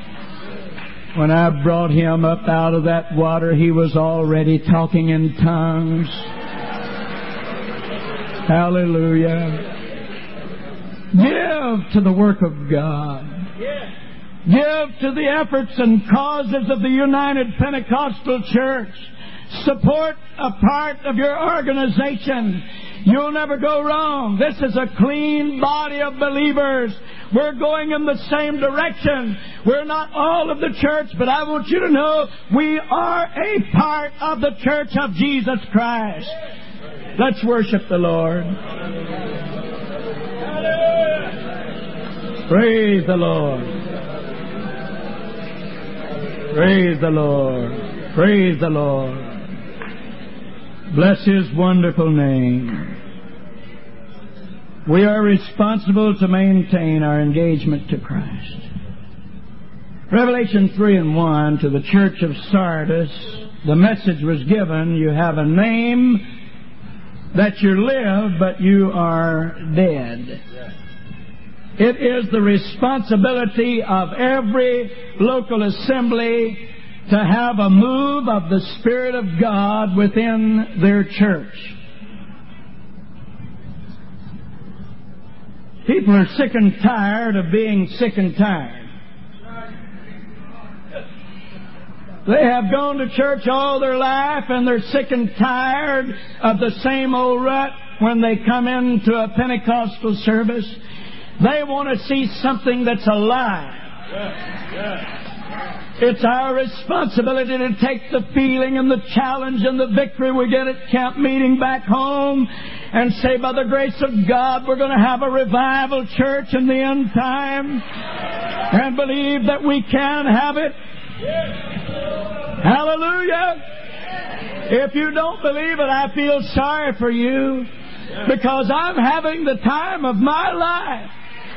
When I brought him up out of that water, he was already talking in tongues. Hallelujah. Give to the work of God. Give to the efforts and causes of the United Pentecostal Church. Support a part of your organization. You'll never go wrong. This is a clean body of believers. We're going in the same direction. We're not all of the church, but I want you to know we are a part of the church of Jesus Christ. Let's worship the Lord. Praise the Lord. Praise the Lord. Praise the Lord. Bless His wonderful name. We are responsible to maintain our engagement to Christ. Revelation 3:1, to the church of Sardis, the message was given, you have a name that you live, but you are dead. It is the responsibility of every local assembly to have a move of the Spirit of God within their church. People are sick and tired of being sick and tired. They have gone to church all their life and they're sick and tired of the same old rut when they come into a Pentecostal service. They want to see something that's alive. It's our responsibility to take the feeling and the challenge and the victory we get at camp meeting back home and say, by the grace of God, we're going to have a revival church in the end time, and believe that we can have it. Hallelujah. If you don't believe it, I feel sorry for you, because I'm having the time of my life.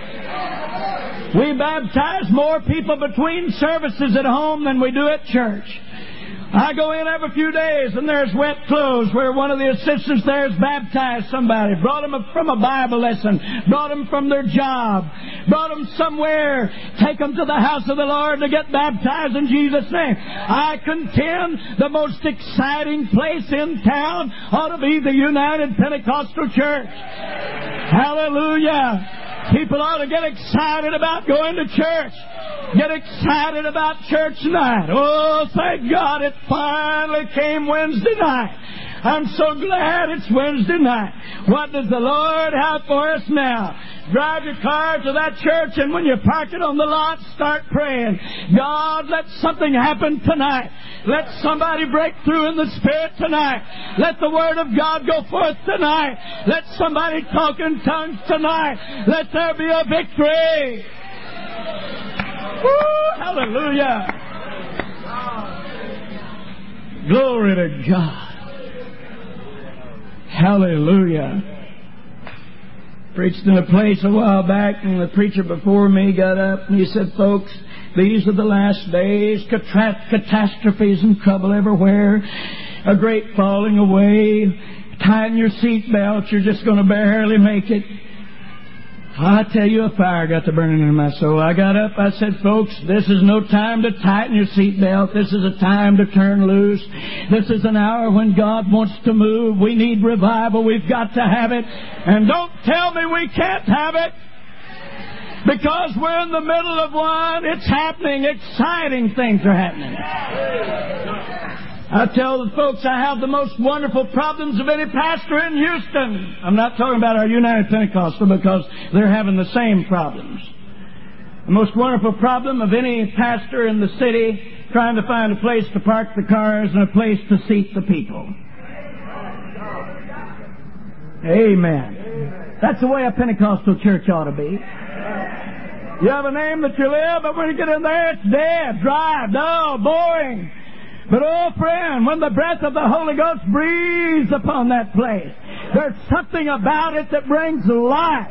We baptize more people between services at home than we do at church. I go in every few days and there's wet clothes where one of the assistants there has baptized somebody, brought them from a Bible lesson, brought them from their job, brought them somewhere, take them to the house of the Lord to get baptized in Jesus' name. I contend the most exciting place in town ought to be the United Pentecostal Church. Hallelujah. People ought to get excited about going to church. Get excited about church night. Oh, thank God it finally came Wednesday night. I'm so glad it's Wednesday night. What does the Lord have for us now? Drive your car to that church, and when you park it on the lot, start praying. God, let something happen tonight. Let somebody break through in the Spirit tonight. Let the Word of God go forth tonight. Let somebody talk in tongues tonight. Let there be a victory. Woo, hallelujah. Glory to God. Hallelujah. Preached in a place a while back, and the preacher before me got up and he said, folks, these are the last days, catastrophes and trouble everywhere, a great falling away, tying your seat belts, you're just going to barely make it. I tell you, a fire got to burning in my soul. I got up, I said, folks, this is no time to tighten your seatbelt. This is a time to turn loose. This is an hour when God wants to move. We need revival. We've got to have it. And don't tell me we can't have it, because we're in the middle of one. It's happening. Exciting things are happening. I tell the folks I have the most wonderful problems of any pastor in Houston. I'm not talking about our United Pentecostal, because they're having the same problems. The most wonderful problem of any pastor in the city, trying to find a place to park the cars and a place to seat the people. Amen. That's the way a Pentecostal church ought to be. You have a name that you live, but when you get in there, it's dead, dry, dull, boring. But, oh, friend, when the breath of the Holy Ghost breathes upon that place, there's something about it that brings life.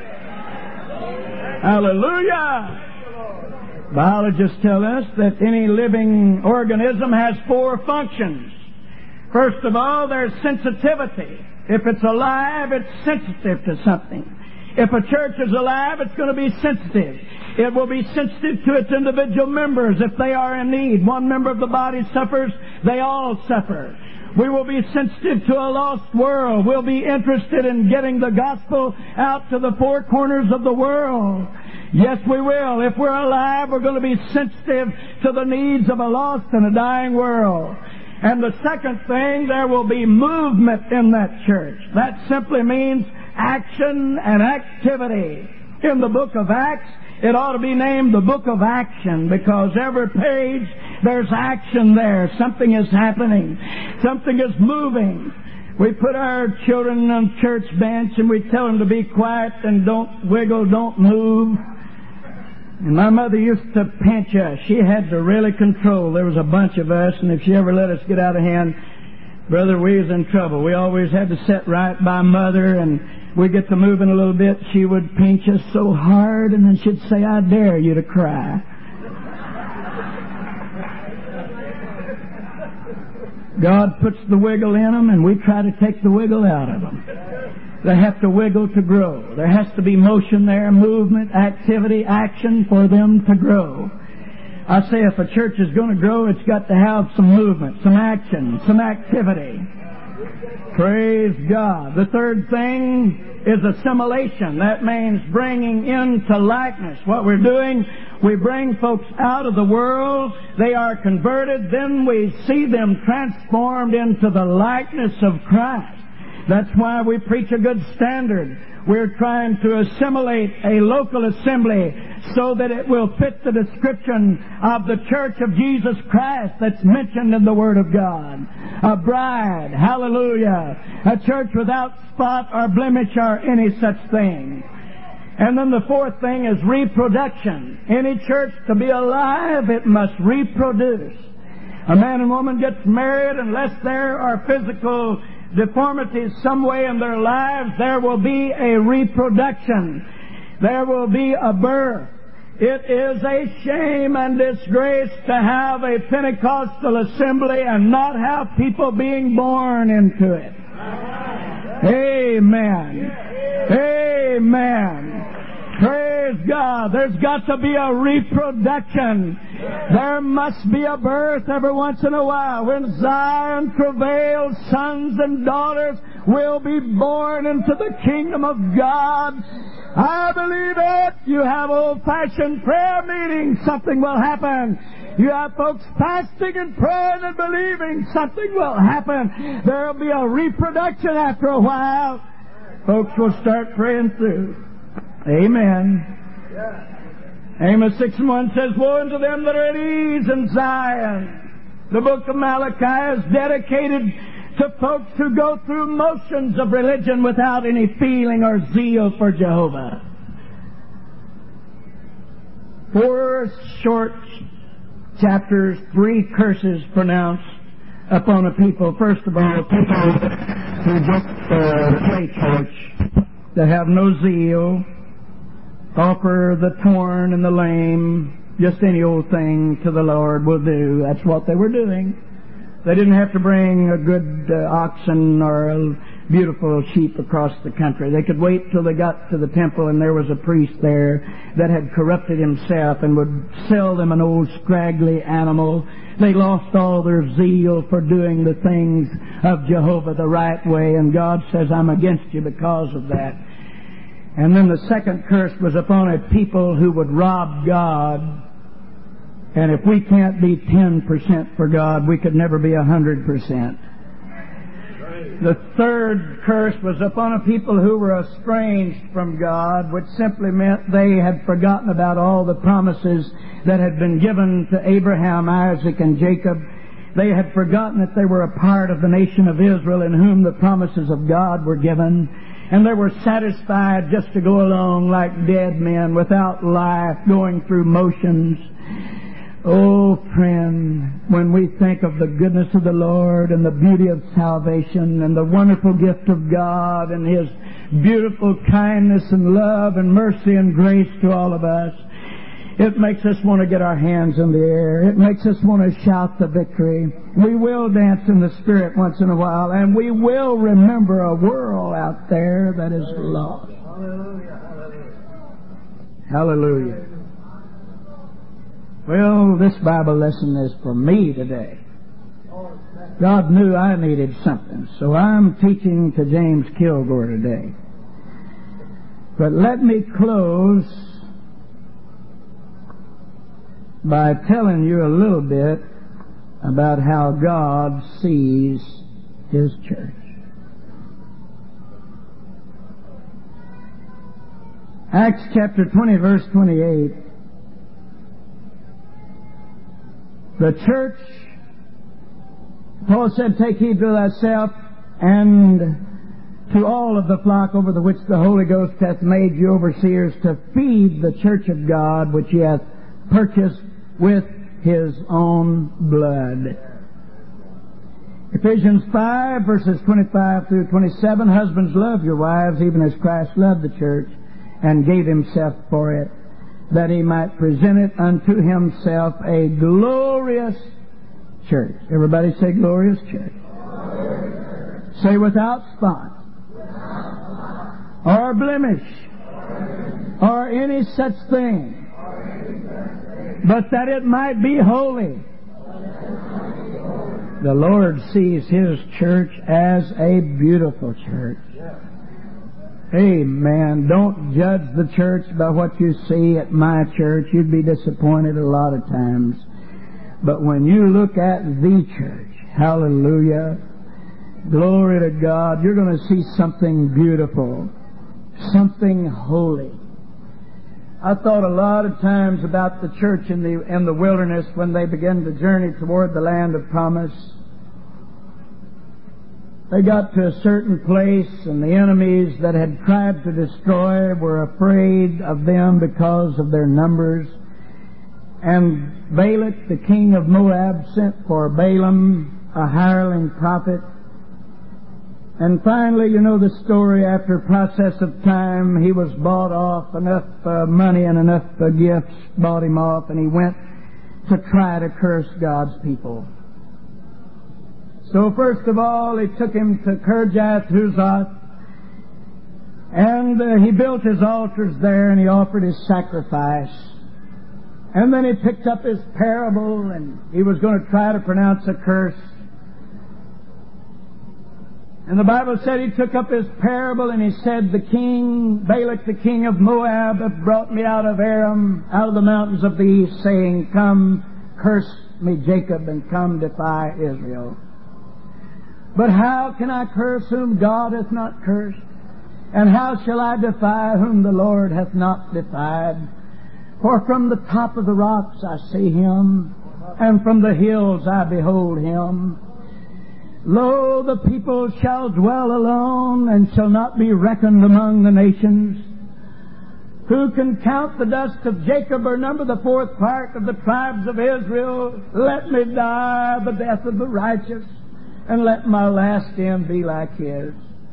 Hallelujah. Biologists tell us that any living organism has 4 functions. First of all, there's sensitivity. If it's alive, it's sensitive to something. If a church is alive, it's going to be sensitive. It will be sensitive to its individual members if they are in need. One member of the body suffers, they all suffer. We will be sensitive to a lost world. We'll be interested in getting the gospel out to the 4 corners of the world. Yes, we will. If we're alive, we're going to be sensitive to the needs of a lost and a dying world. And the second thing, there will be movement in that church. That simply means action and activity. In the book of Acts, it ought to be named the book of action, because every page there's action there. Something is happening. Something is moving. We put our children on church bench and we tell them to be quiet and don't wiggle, don't move. And my mother used to pinch us. She had to really control. There was a bunch of us, and if she ever let us get out of hand, brother, we was in trouble. We always had to sit right by Mother, and we'd get to moving a little bit. She would pinch us so hard, and then she'd say, I dare you to cry. God puts the wiggle in them, and we try to take the wiggle out of them. They have to wiggle to grow. There has to be motion there, movement, activity, action for them to grow. I say if a church is going to grow, it's got to have some movement, some action, some activity. Praise God. The third thing is assimilation. That means bringing into likeness. What we're doing, we bring folks out of the world. They are converted. Then we see them transformed into the likeness of Christ. That's why we preach a good standard. We're trying to assimilate a local assembly so that it will fit the description of the Church of Jesus Christ that's mentioned in the Word of God. A bride, hallelujah, a church without spot or blemish or any such thing. And then the fourth thing is reproduction. Any church to be alive, it must reproduce. A man and woman gets married unless there are physical deformities some way in their lives, there will be a reproduction. There will be a birth. It is a shame and disgrace to have a Pentecostal assembly and not have people being born into it. Amen. Amen. Praise God. There's got to be a reproduction. There must be a birth every once in a while. When Zion travails, sons and daughters will be born into the kingdom of God. I believe it. You have old-fashioned prayer meetings, something will happen. You have folks fasting and praying and believing, something will happen. There will be a reproduction after a while. Folks will start praying through. Amen. Amos 6:1 says, Woe unto them that are at ease in Zion. The book of Malachi is dedicated to folks who go through motions of religion without any feeling or zeal for Jehovah. 4 short chapters, 3 curses pronounced upon a people. First of all, people who just play church, that have no zeal, offer the torn and the lame, just any old thing to the Lord will do. That's what they were doing. They didn't have to bring a good oxen or a beautiful sheep across the country. They could wait till they got to the temple and there was a priest there that had corrupted himself and would sell them an old scraggly animal. They lost all their zeal for doing the things of Jehovah the right way, and God says, I'm against you because of that. And then the second curse was upon a people who would rob God. And if we can't be 10% for God, we could never be 100%. The third curse was upon a people who were estranged from God, which simply meant they had forgotten about all the promises that had been given to Abraham, Isaac, and Jacob. They had forgotten that they were a part of the nation of Israel in whom the promises of God were given. And they were satisfied just to go along like dead men without life, going through motions. Oh, friend, when we think of the goodness of the Lord and the beauty of salvation and the wonderful gift of God and His beautiful kindness and love and mercy and grace to all of us, it makes us want to get our hands in the air. It makes us want to shout the victory. We will dance in the Spirit once in a while, and we will remember a world out there that is lost. Hallelujah. Hallelujah. Well, this Bible lesson is for me today. God knew I needed something, so I'm teaching to James Kilgore today. But let me close by telling you a little bit about how God sees His church. Acts chapter 20, verse 28. The church, Paul said, take heed to thyself and to all of the flock over the which the Holy Ghost hath made you overseers, to feed the church of God, which he hath purchased with his own blood. Ephesians 5, verses 25 through 27, husbands, love your wives, even as Christ loved the church, and gave himself for it, that he might present it unto himself a glorious church. Everybody say glorious church. Glorious. Say without spot, or blemish, or any such thing, but that it might be holy. The Lord sees his church as a beautiful church. Amen. Don't judge the church by what you see at my church. You'd be disappointed a lot of times. But when you look at the church, hallelujah, glory to God, you're going to see something beautiful, something holy. I thought a lot of times about the church in the wilderness when they began to journey toward the land of promise. They got to a certain place, and the enemies that had tried to destroy were afraid of them because of their numbers. And Balak, the king of Moab, sent for Balaam, a hireling prophet. And finally, you know the story, after a process of time, he was bought off. Enough money and enough gifts bought him off, and he went to try to curse God's people. So first of all, he took him to Kirjath-Huzoth, and he built his altars there, and he offered his sacrifice. And then he picked up his parable, and he was going to try to pronounce a curse. And the Bible said he took up his parable, and he said, the king, Balak, the king of Moab, hath brought me out of Aram, out of the mountains of the east, saying, come, curse me, Jacob, and come, defy Israel. But how can I curse whom God hath not cursed? And how shall I defy whom the Lord hath not defied? For from the top of the rocks I see him, and from the hills I behold him. Lo, the people shall dwell alone, and shall not be reckoned among the nations. Who can count the dust of Jacob, or number the fourth part of the tribes of Israel? Let me die the death of the righteous, and let my last end be like his.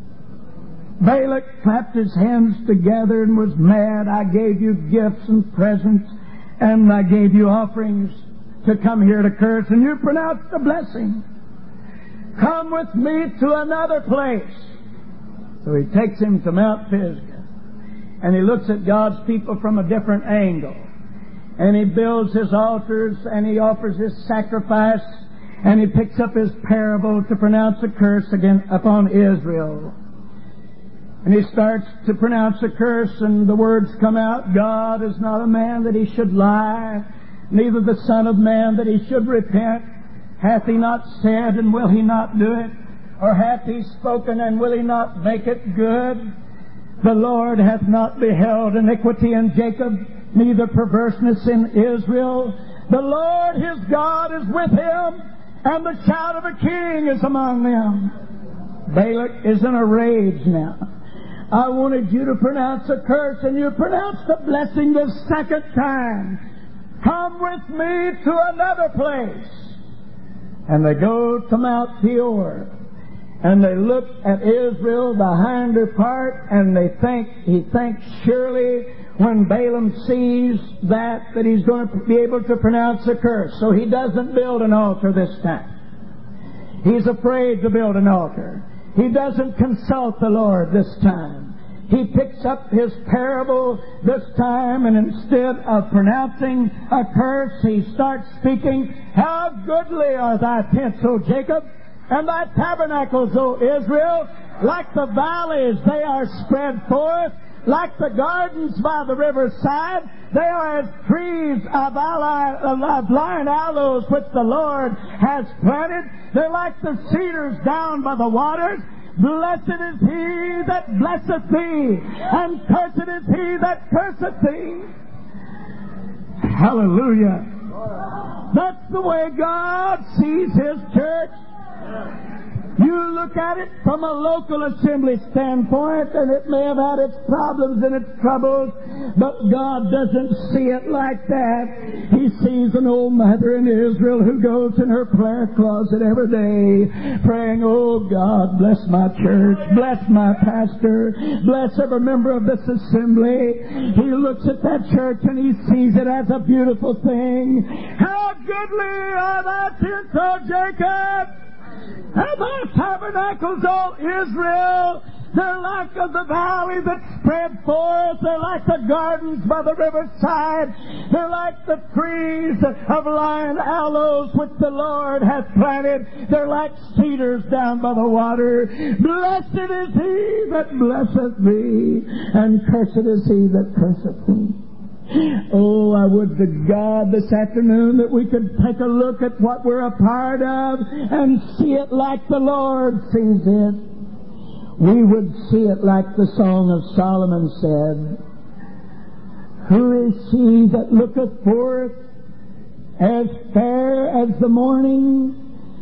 Balak clapped his hands together and was mad. I gave you gifts and presents, and I gave you offerings to come here to curse, and you pronounced a blessing. Come with me to another place. So he takes him to Mount Pisgah, and he looks at God's people from a different angle. And he builds his altars, and he offers his sacrifice, and he picks up his parable to pronounce a curse upon Israel. And he starts to pronounce a curse, and the words come out, God is not a man that he should lie, neither the Son of Man that he should repent. Hath he not said, and will he not do it? Or hath he spoken, and will he not make it good? The Lord hath not beheld iniquity in Jacob, neither perverseness in Israel. The Lord his God is with him, and the shout of a king is among them. Balak is in a rage now. I wanted you to pronounce a curse, and you pronounced a blessing the second time. Come with me to another place. And they go to Mount Peor, and they look at Israel, the hinder part, and he thinks surely when Balaam sees that he's going to be able to pronounce a curse. So he doesn't build an altar this time. He's afraid to build an altar. He doesn't consult the Lord this time. He picks up his parable this time, and instead of pronouncing a curse, he starts speaking, how goodly are thy tents, O Jacob, and thy tabernacles, O Israel. Like the valleys they are spread forth, like the gardens by the riverside. They are as trees of lion aloes which the Lord has planted. They're like the cedars down by the waters. Blessed is he that blesseth thee, and cursed is he that curseth thee. Hallelujah. That's the way God sees his church. You look at it from a local assembly standpoint, and it may have had its problems and its troubles, but God doesn't see it like that. He sees an old mother in Israel who goes in her prayer closet every day praying, "Oh God, bless my church, bless my pastor, bless every member of this assembly." He looks at that church and he sees it as a beautiful thing. "How goodly are thy tents, O Jacob! And thy tabernacles, O Israel! They're like of the valley that spread forth. They're like the gardens by the riverside. They're like the trees of lion aloes which the Lord hath planted. They're like cedars down by the water. Blessed is he that blesseth thee, and cursed is he that curseth thee." Oh, I would to God this afternoon that we could take a look at what we're a part of and see it like the Lord sees it. We would see it like the Song of Solomon said, "Who is she that looketh forth as fair as the morning,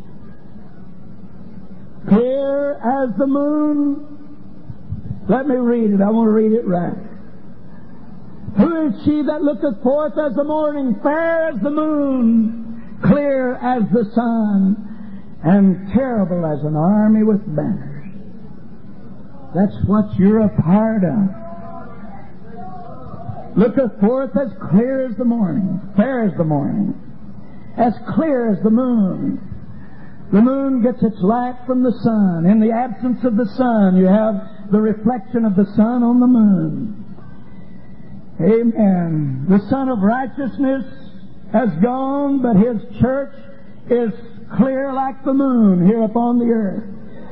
clear as the moon?" Let me read it. I want to read it right. "Who is she that looketh forth as the morning, fair as the moon, clear as the sun, and terrible as an army with banners?" That's what you're a part of. Looketh forth as clear as the morning, fair as the morning, as clear as the moon. The moon gets its light from the sun. In the absence of the sun, you have the reflection of the sun on the moon. Amen. The Son of Righteousness has gone, but His church is clear like the moon here upon the earth.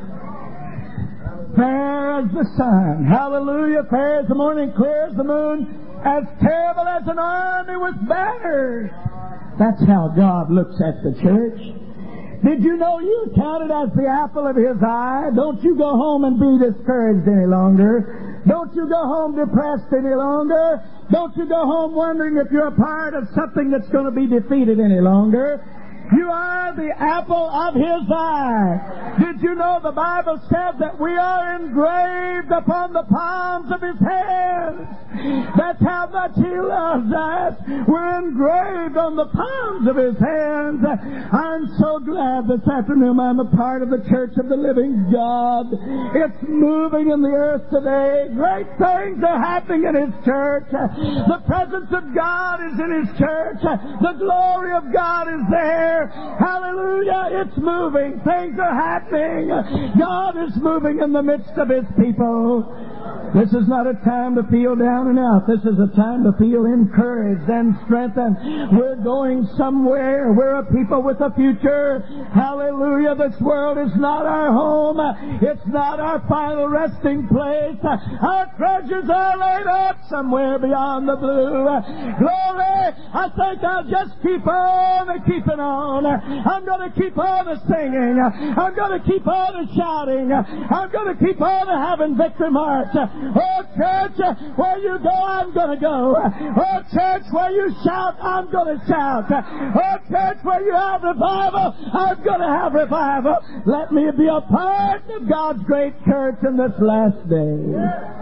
Fair as the sun. Hallelujah. Fair as the morning, clear as the moon, as terrible as an army with banners. That's how God looks at the church. Did you know you're counted as the apple of His eye? Don't you go home and be discouraged any longer. Don't you go home depressed any longer. Don't you go home wondering if you're a part of something that's going to be defeated any longer. You are the apple of His eye. Did you know the Bible said that we are engraved upon the palms of His hands? That's how much He loves us. We're engraved on the palms of His hands. I'm so glad this afternoon I'm a part of the Church of the Living God. It's moving in the earth today. Great things are happening in His church. The presence of God is in His church. The glory of God is there. Hallelujah. It's moving. Things are happening. God is moving in the midst of His people. This is not a time to feel down and out. This is a time to feel encouraged and strengthened. We're going somewhere. We're a people with a future. Hallelujah. This world is not our home. It's not our final resting place. Our treasures are laid up somewhere beyond the blue. Glory. I think I'll just keep on keeping on. I'm going to keep on singing. I'm going to keep on shouting. I'm going to keep on having victory march. Oh, church, where you go, I'm going to go. Oh, church, where you shout, I'm going to shout. Oh, church, where you have revival, I'm going to have revival. Let me be a part of God's great church in this last day.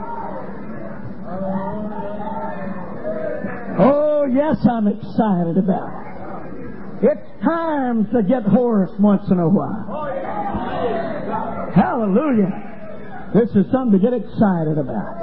Oh, yes, I'm excited about it. It's time to get hoarse once in a while. Hallelujah. This is something to get excited about.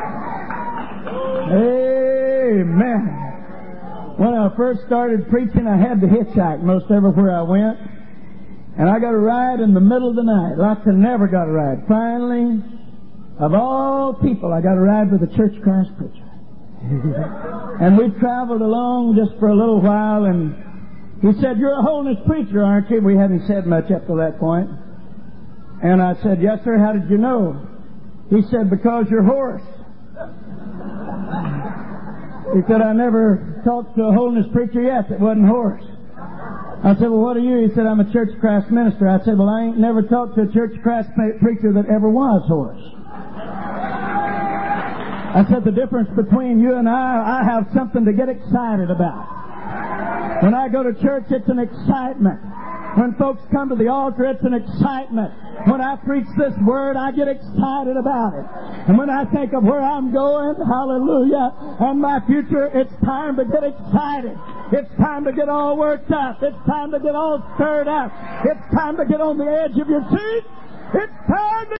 Amen. When I first started preaching, I had to hitchhike most everywhere I went. And I got a ride in the middle of the night. Like I never got a ride. Finally, of all people, I got a ride with a Church of Christ preacher. And we traveled along just for a little while, and he said, "You're a holiness preacher, aren't you?" We hadn't said much up to that point. And I said, "Yes, sir. How did you know?" He said, "Because you're hoarse." He said, "I never talked to a holiness preacher yet that wasn't hoarse." I said, "Well, what are you?" He said, "I'm a Church of Christ minister." I said, "Well, I ain't never talked to a Church of Christ preacher that ever was hoarse." I said, "The difference between you and I have something to get excited about. When I go to church, it's an excitement. When folks come to the altar, it's an excitement. When I preach this word, I get excited about it. And when I think of where I'm going, hallelujah, and my future, it's time to get excited. It's time to get all worked up. It's time to get all stirred up. It's time to get on the edge of your seat. It's time to